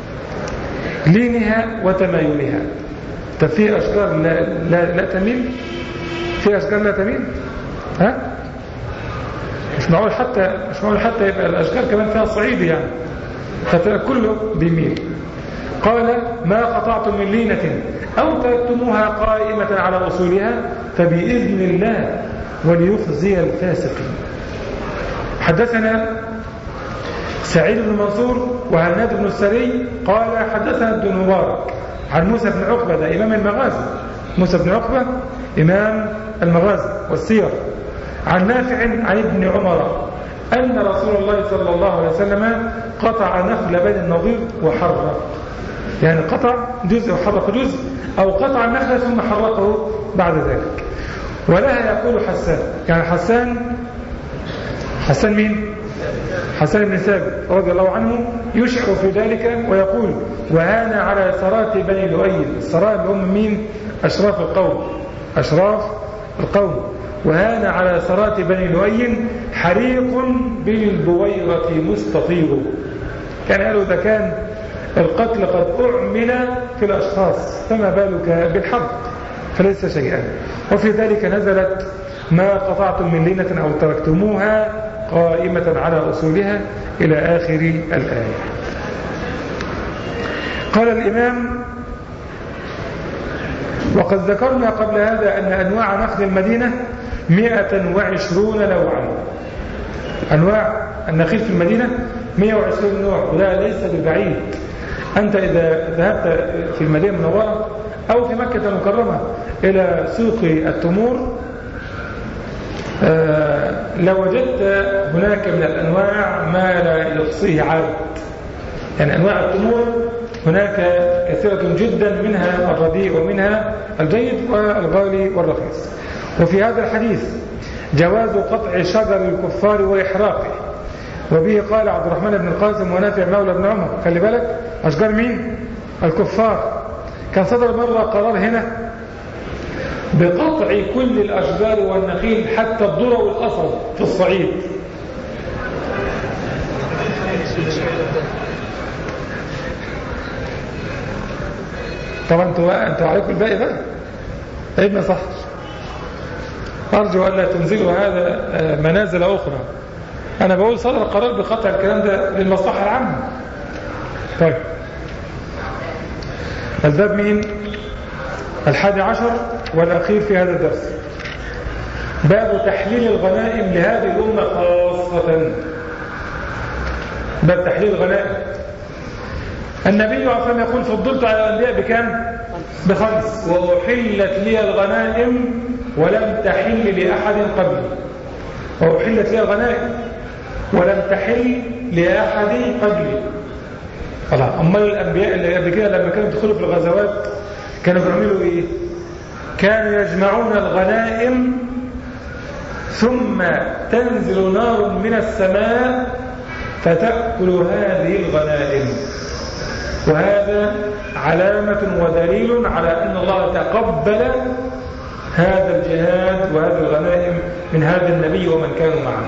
لينها وتمايلها. طب في أشجار لا تميل؟ في أشجار لا تميل؟ ها؟ مش معقول حتى يبقى الأشجار كمان فيها صعيدي يعني، كله بيميل. قال ما قطعتم من لينة أو تركتموها قائمة على أصولها فبإذن الله وليخزي الفاسقين. حدثنا سعيد بن منصور وهناد بن السري قال حدثنا ابن المبارك عن موسى بن عقبة، ده إمام المغازي، موسى بن عقبة إمام المغازي والسير، عن نافع عن ابن عمر أن رسول الله صلى الله عليه وسلم قطع نخل بني النضير وحرق، يعني قطع جزء وحرق جزء، أو قطع النخل ثم حرقه بعد ذلك. ولها يقول حسان، يعني حسان مين؟ حسان بن ثابت رضي الله عنه يشعر في ذلك ويقول وهان على سرات بني لؤي. السرات هم مين؟ أشراف القوم. وهان على سرات بني لؤي حريق بالبويرة مستطير. كان قالوا إذا كان القتل قد أعمل في الأشخاص فما بالك بالحرق، فليس شيئا. وفي ذلك نزلت ما قطعتم من لينة أو تركتموها قائمة على أصولها إلى آخر الآية. قال الإمام وقد ذكرنا قبل هذا أن أنواع نخل المدينة 120 نوعا. أنواع النخيل في المدينة 120 نوع، ولا ليس ببعيد. أنت إذا ذهبت في المدينة المنورة أو في مكة المكرمة إلى سوق التمور لوجدت هناك من الأنواع ما لا يحصيه عاد. يعني أنواع التمور هناك كثيرة جدا، منها الرديء ومنها الجيد والغالي والرخيص. وفي هذا الحديث جواز قطع شجر الكفار وإحراقه، وبه قال عبد الرحمن بن القاسم ونافع مولى بن عمر. خلي بالك أشجار مين؟ الكفار. كان صدر مرة قرار هنا بقطع كل الأشجار والنخيل حتى الذرة والقصب في الصعيد. طبعا انتوا عليكم الباقي بقى ابن صح. أرجو ألا تنزلوا هذا منازل أخرى. أنا بقول صدر قرار بقطع الكلام ده للمصلحة العامة. طيب الباب مين؟ 11 والأخير في هذا الدرس، باب تحليل الغنائم لهذه الأمة خاصة. باب تحليل الغنائم. النبي عليه الصلاة والسلام يقول فضلت على الأنبياء بكم؟ ب5، وأحلت لي الغنائم ولم تحل لأحد قبلي. وأحلت لي الغنائم ولم تحل لأحد قبلي. خلاص. أما الأنبياء اللي قبل كده لما كانوا يدخلوا في الغزوات كانوا بيعملوا إيه؟ كانوا يجمعون الغنائم ثم تنزل نار من السماء فتأكل هذه الغنائم، وهذا علامة ودليل على أن الله تقبل هذا الجهاد وهذه الغنائم من هذا النبي ومن كانوا معه.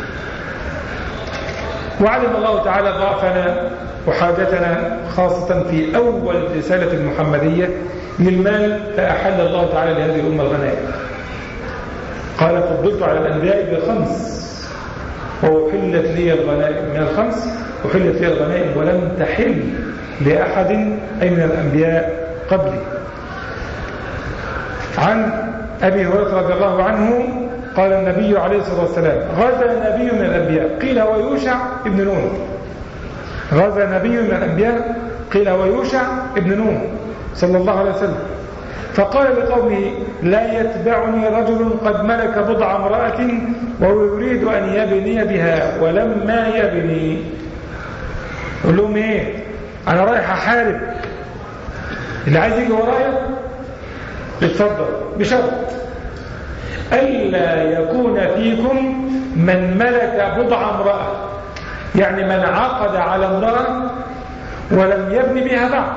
وعلم الله تعالى ضعفنا وحاجتنا خاصة في أول رسالة المحمدية للمال، فأحل الله تعالى لهذه الأمة الغنائم. قال فضلت على الأنبياء ب5 وأحلت لي الغنائم من ال5، أحلت لي الغنائم ولم تحل لأحد أي من الأنبياء قبلي. عن أبي هريرة رضي الله عنه قال النبي عليه الصلاة والسلام غزا نبي من الأنبياء قيل هو يوشع ابن نون. غزا نبي من الأنبياء قيل هو يوشع ابن نون صلى الله عليه وسلم، فقال لقومه لا يتبعني رجل قد ملك بضع امرأة وهو يريد أن يبني بها ولما يبني. قل لهم ايه؟ أنا رايح أحارب، اللي عايز يجي ورايا اتفضل، بشرط ألا يكون فيكم من ملك بضع امرأة، يعني من عقد على امرأة ولم يبني بها بعد.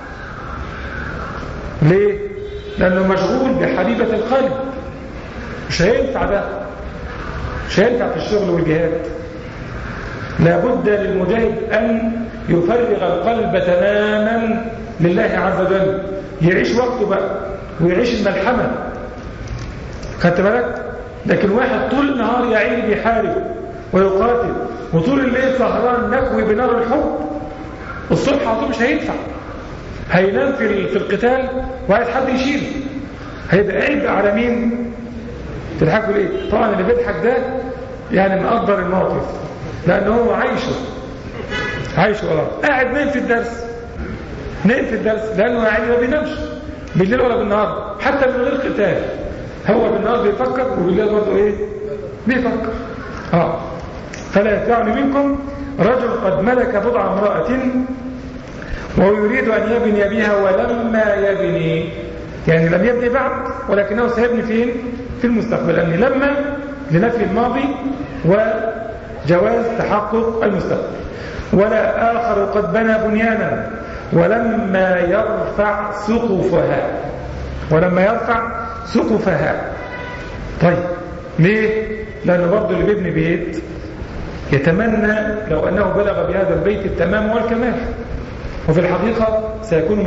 ليه؟ لأنه مشغول بحبيبة القلب، مش هينفع ده، مش هينفع في الشغل والجهاد. لابد للمجاهد أن يفرغ القلب تماما لله عز وجل، يعيش وقته بقى ويعيش الملحمة. خدت بالك؟ لكن واحد طول النهار يعين بيحارب ويقاتل وطول الليل سهران نكوي بنار الحب، الصبح على طول مش هيدفع، هينام في القتال وعايز حد يشيله، هيبقى عيب على مين؟ تضحكوا ليه؟ طبعا اللي بيضحك ده يعني مقدر الموقف، لأنه هو عايشه والله. قاعد نايم في الدرس، لأنه يعني ما بينامش بالليل ولا بالنهار، حتى من غير قتال. هو بالنهار بيفكر وبالليل برضه ايه؟ بيفكر. فلا يتبعني منكم رجل قد ملك بضع امرأة وهو يريد أن يبني بها ولما يبني، يعني لم يبني بعد ولكنه سيبني فين؟ في المستقبل، لأن لما لنفي الماضي وجواز تحقق المستقبل. ولا آخر قد بنى بنيانا ولما يرفع سقفها. طيب ليه؟ لأنه برضه اللي بيبني بيت يتمنى لو أنه بلغ بهذا البيت التمام والكمال، وفي الحقيقة سيكون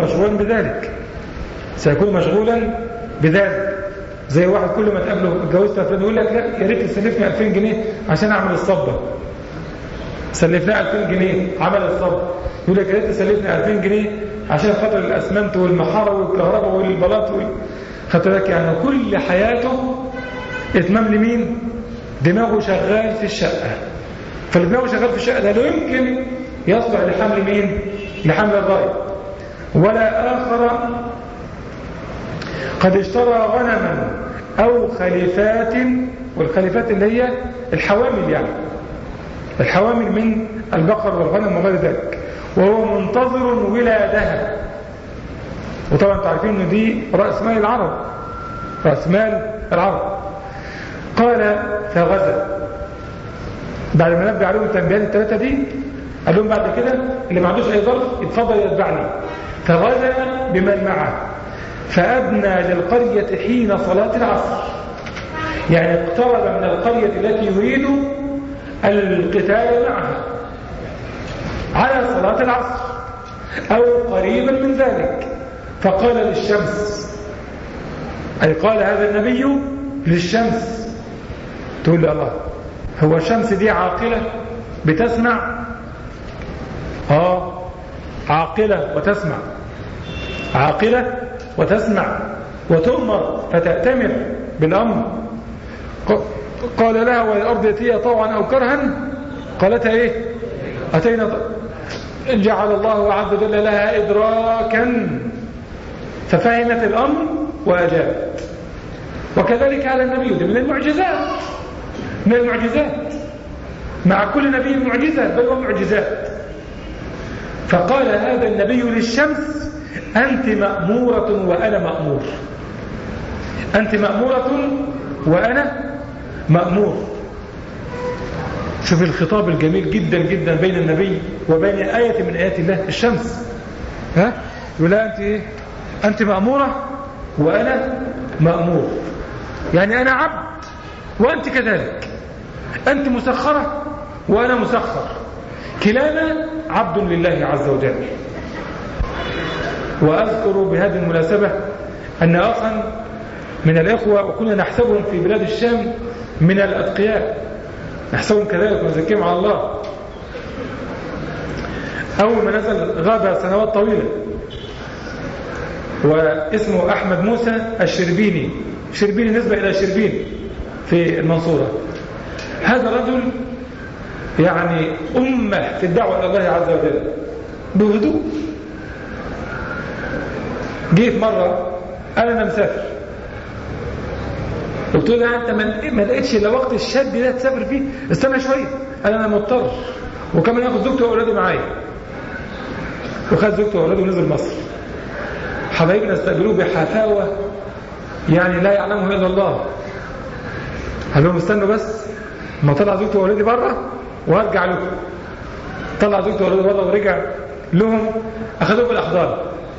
مشغولا بذلك. زي واحد كل ما تقابله اتجوزت فلان يقول لك لا يا ريت تسلفني 2000 جنيه عشان اعمل الصبة. سلفناه 2000 جنيه عمل الصبة، يقول لك يا ريت تسلفني 2000 جنيه عشان خاطر الاسمنت والمحاره والكهرباء والبلاط خدت بالك؟ يعني كل حياته اتمام لمين؟ دماغه شغال في الشقة. فالدماغ شغال في الشقة ده لا يمكن يصلح لحمل مين؟ لحمل الراية. ولا آخر قد اشترى غنما أو خليفات، والخليفات اللي هي الحوامل، يعني الحوامل من البقر والغنم وغير ذلك، وهو منتظر ولادها. وطبعا تعرفين ان دي رأس مال العرب. قال فغزا، بعد ما نبدأ عليهم التنبيهات الثلاثة دي قال لهم بعد كده اللي ما عندوش أي ظرف يتفضل يتبعني. فغزا بمن معه فأدنى للقرية حين صلاة العصر، يعني اقترب من القرية التي يريد القتال معها على صلاة العصر أو قريبا من ذلك، فقال للشمس، أي قال هذا النبي للشمس. تقول لي الله، هو الشمس دي عاقلة بتسمع؟ عاقلة وتسمع، وتؤمر فتأتمر بالأمر. قال لها والأرض يأتيها طوعا أو كرها قالت إيه؟ أتينا. جعل الله عز وجل لها إدراكا ففهمت الأمر وأجابت. وكذلك على النبي، ده من المعجزات، من المعجزات، مع كل نبي معجزة بل ومعجزات. فقال هذا النبي للشمس أنت مأمورة وأنا مأمور، أنت مأمورة وأنا مأمور. شوف الخطاب الجميل جدا جدا بين النبي وبين آية من آيات الله الشمس. يقول لها أنت إيه؟ أنت مأمورة وأنا مأمور، يعني أنا عبد وأنت كذلك، أنت مسخرة وأنا مسخر، كلانا عبد لله عز وجل. وأذكر بهذه المناسبة أن أخا من الإخوة وكنا نحسبهم في بلاد الشام من الأتقياء، نحسبهم كذلك ونزكيهم على الله، أول ما نزل غاب سنوات طويلة، واسمه أحمد موسى الشربيني، شربيني نسبة إلى شربين في المنصورة. هذا رجل يعني أمة في الدعوة إلى الله عز وجل بهدوء. جيت مرة أنا مسافر، قلت له أنت ما لقيتش إلا وقت الشد ده تسافر فيه، استنى شوية. أنا مضطر، وكمان ياخد زوجته وأولاده معايا، وخد زوجته وأولاده ونزل مصر. حبايبنا استقبلوه بحفاوة يعني لا يعلمه إلا الله. قال لهم استنوا بس ما طلع زوجته وأولادي بره وارجع لكم. طلع زوجته وأولاده بره ورجع لهم، أخذوه بالأحضان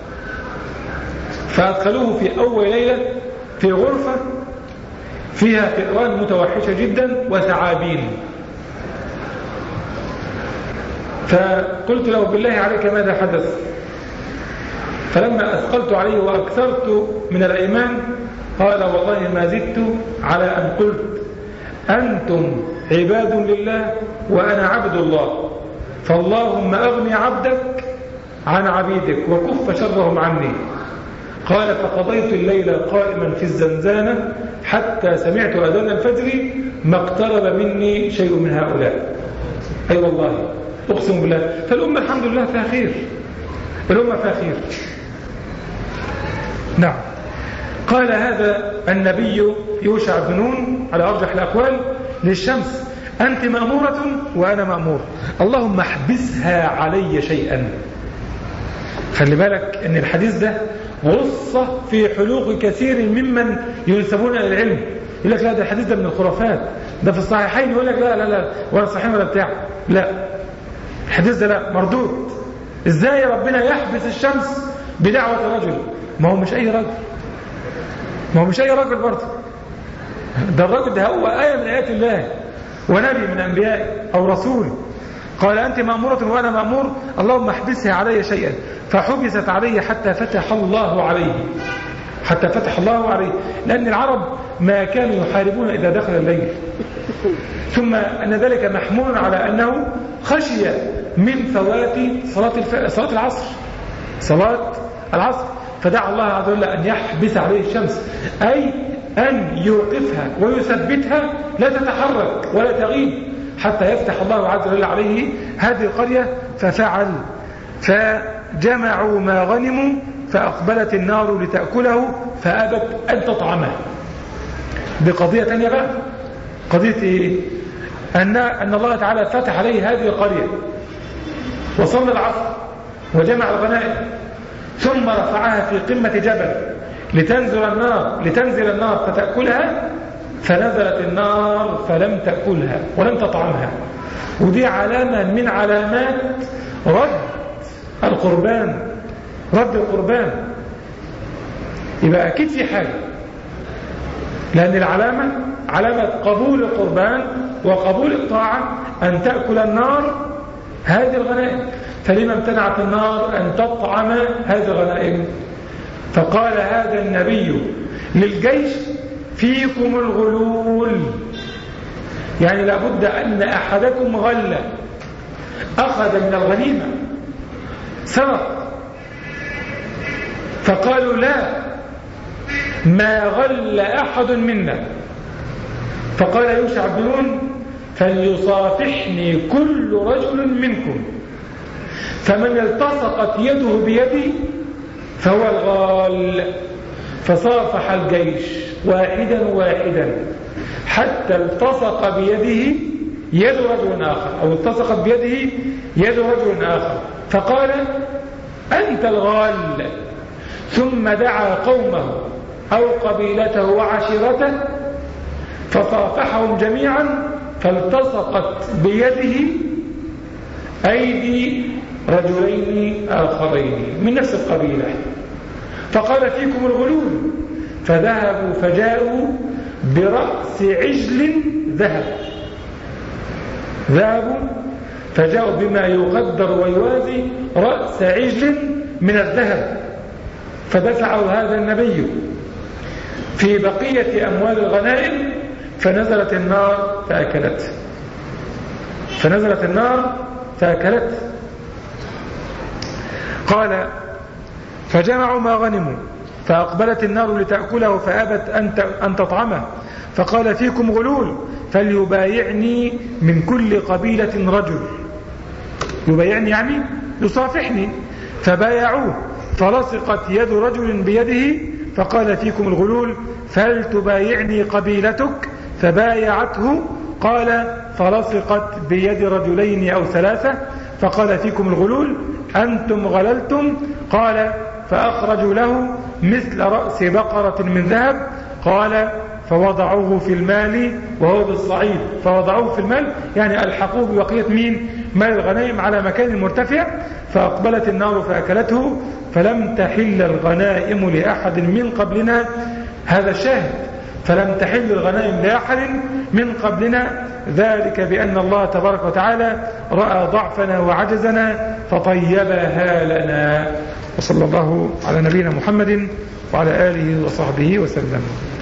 فأدخلوه في أول ليلة في غرفة فيها فئران متوحشة جدا وثعابين. فقلت له بالله عليك ماذا حدث؟ فلما أثقلت عليه وأكثرت من الأيمان قال والله ما زدت على أن قلت أنتم عباد لله وأنا عبد الله، فاللهم أغني عبدك عن عبيدك وكف شرهم عني. قال فقضيت الليل قائما في الزنزانة حتى سمعت أذان الفجر ما اقترب مني شيء من هؤلاء. أي والله أقسم بالله. فالأمة الحمد لله فيها خير، الأمة فيها خير. نعم. قال هذا النبي يوشع بن نون على أرجح الأقوال للشمس أنت مأمورة وأنا مأمور، اللهم احبسها علي شيئا. خلي بالك أن الحديث ده غصة في حلوق كثير ممن ينسبون إلى العلم. يقول لك لا ده الحديث ده من الخرافات، ده في الصحيحين. يقول لك لا لا لا ولا صحيح ولا بتاع. لا، الحديث ده لا، مردود. ازاي ربنا يحبس الشمس بدعوة رجل؟ ما هو مش أي رجل، ما هو مش أي رجل برضه، ده الرجل ده هو آية من آيات الله ونبي من أنبيائه أو رسول. قال أنت مأمورة وأنا مأمور، اللهم احبسها علي شيئا. فحبست علي حتى فتح الله عليه، حتى فتح الله عليه. لأن العرب ما كانوا يحاربون إذا دخل الليل، ثم أن ذلك محمول على أنه خشي من فوات صلاة العصر، صلاة العصر. فدعا الله عز وجل أن يحبس عليه الشمس، أي أن يوقفها ويثبتها لا تتحرك ولا تغيب حتى يفتح الله عز وجل عليه هذه القرية. ففعل، فجمعوا ما غنموا فأقبلت النار لتأكله فأبت أن تطعمه. دي قضية تانية بقى، قضية إيه؟ أن الله تعالى فتح عليه هذه القرية وصلى العصر وجمع الغنائم، ثم رفعها في قمة جبل لتنزل النار فتأكلها، فنزلت النار فلم تأكلها ولم تطعمها. ودي علامة من علامات رد القربان، رد القربان. يبقى أكيد في حاجة، لأن العلامة علامة قبول القربان وقبول الطاعة أن تأكل النار هذه الغنائم. فلما امتنعت النار أن تطعم هذه الغنائم؟ فقال هذا النبي للجيش فيكم الغلول، يعني لابد أن أحدكم غل، أخذ من الغنيمة، سرق. فقالوا لا، ما غل أحد منا. فقال يوشع بن نون فليصافحني كل رجل منكم، فمن التصقت يده بيدي فهو الغال. فصافح الجيش واحدا واحدا حتى التصق بيده يد رجل آخر، أو التصقت بيده يد رجل آخر، فقال أنت الغال. ثم دعا قومه أو قبيلته وعشيرته فصافحهم جميعا، فالتصقت بيده أيدي رجلين آخرين من نفس القبيلة، فقال فيكم الغلول. فذهبوا فجاءوا برأس عجل ذهب، ذهبوا فجاءوا بما يقدر ويوازي رأس عجل من الذهب، فدفعوا هذا النبي في بقية أموال الغنائم، فنزلت النار فأكلته، فنزلت النار فأكلته. قال فجمعوا ما غنموا فأقبلت النار لتأكله فأبت أن تطعمه، فقال فيكم غلول فليبايعني من كل قبيلة رجل، يبايعني يعني يصافحني، فبايعوه فلصقت يد رجل بيده، فقال فيكم الغلول فلتبايعني قبيلتك، فبايعته، قال فلصقت بيد رجلين أو ثلاثة، فقال فيكم الغلول أنتم غللتم، قال فأخرجوا له مثل رأس بقرة من ذهب، قال فوضعوه في المال وهو بالصعيد، فوضعوه في المال يعني ألحقوه ببقية مال الغنائم على مكان مرتفع، فأقبلت النار فأكلته، فلم تحل الغنائم لأحد من قبلنا. هذا الشاهد، فلم تحل الغنائم لأحد من قبلنا، ذلك بأن الله تبارك وتعالى رأى ضعفنا وعجزنا فطيبها لنا. وصلى الله على نبينا محمد وعلى آله وصحبه وسلم.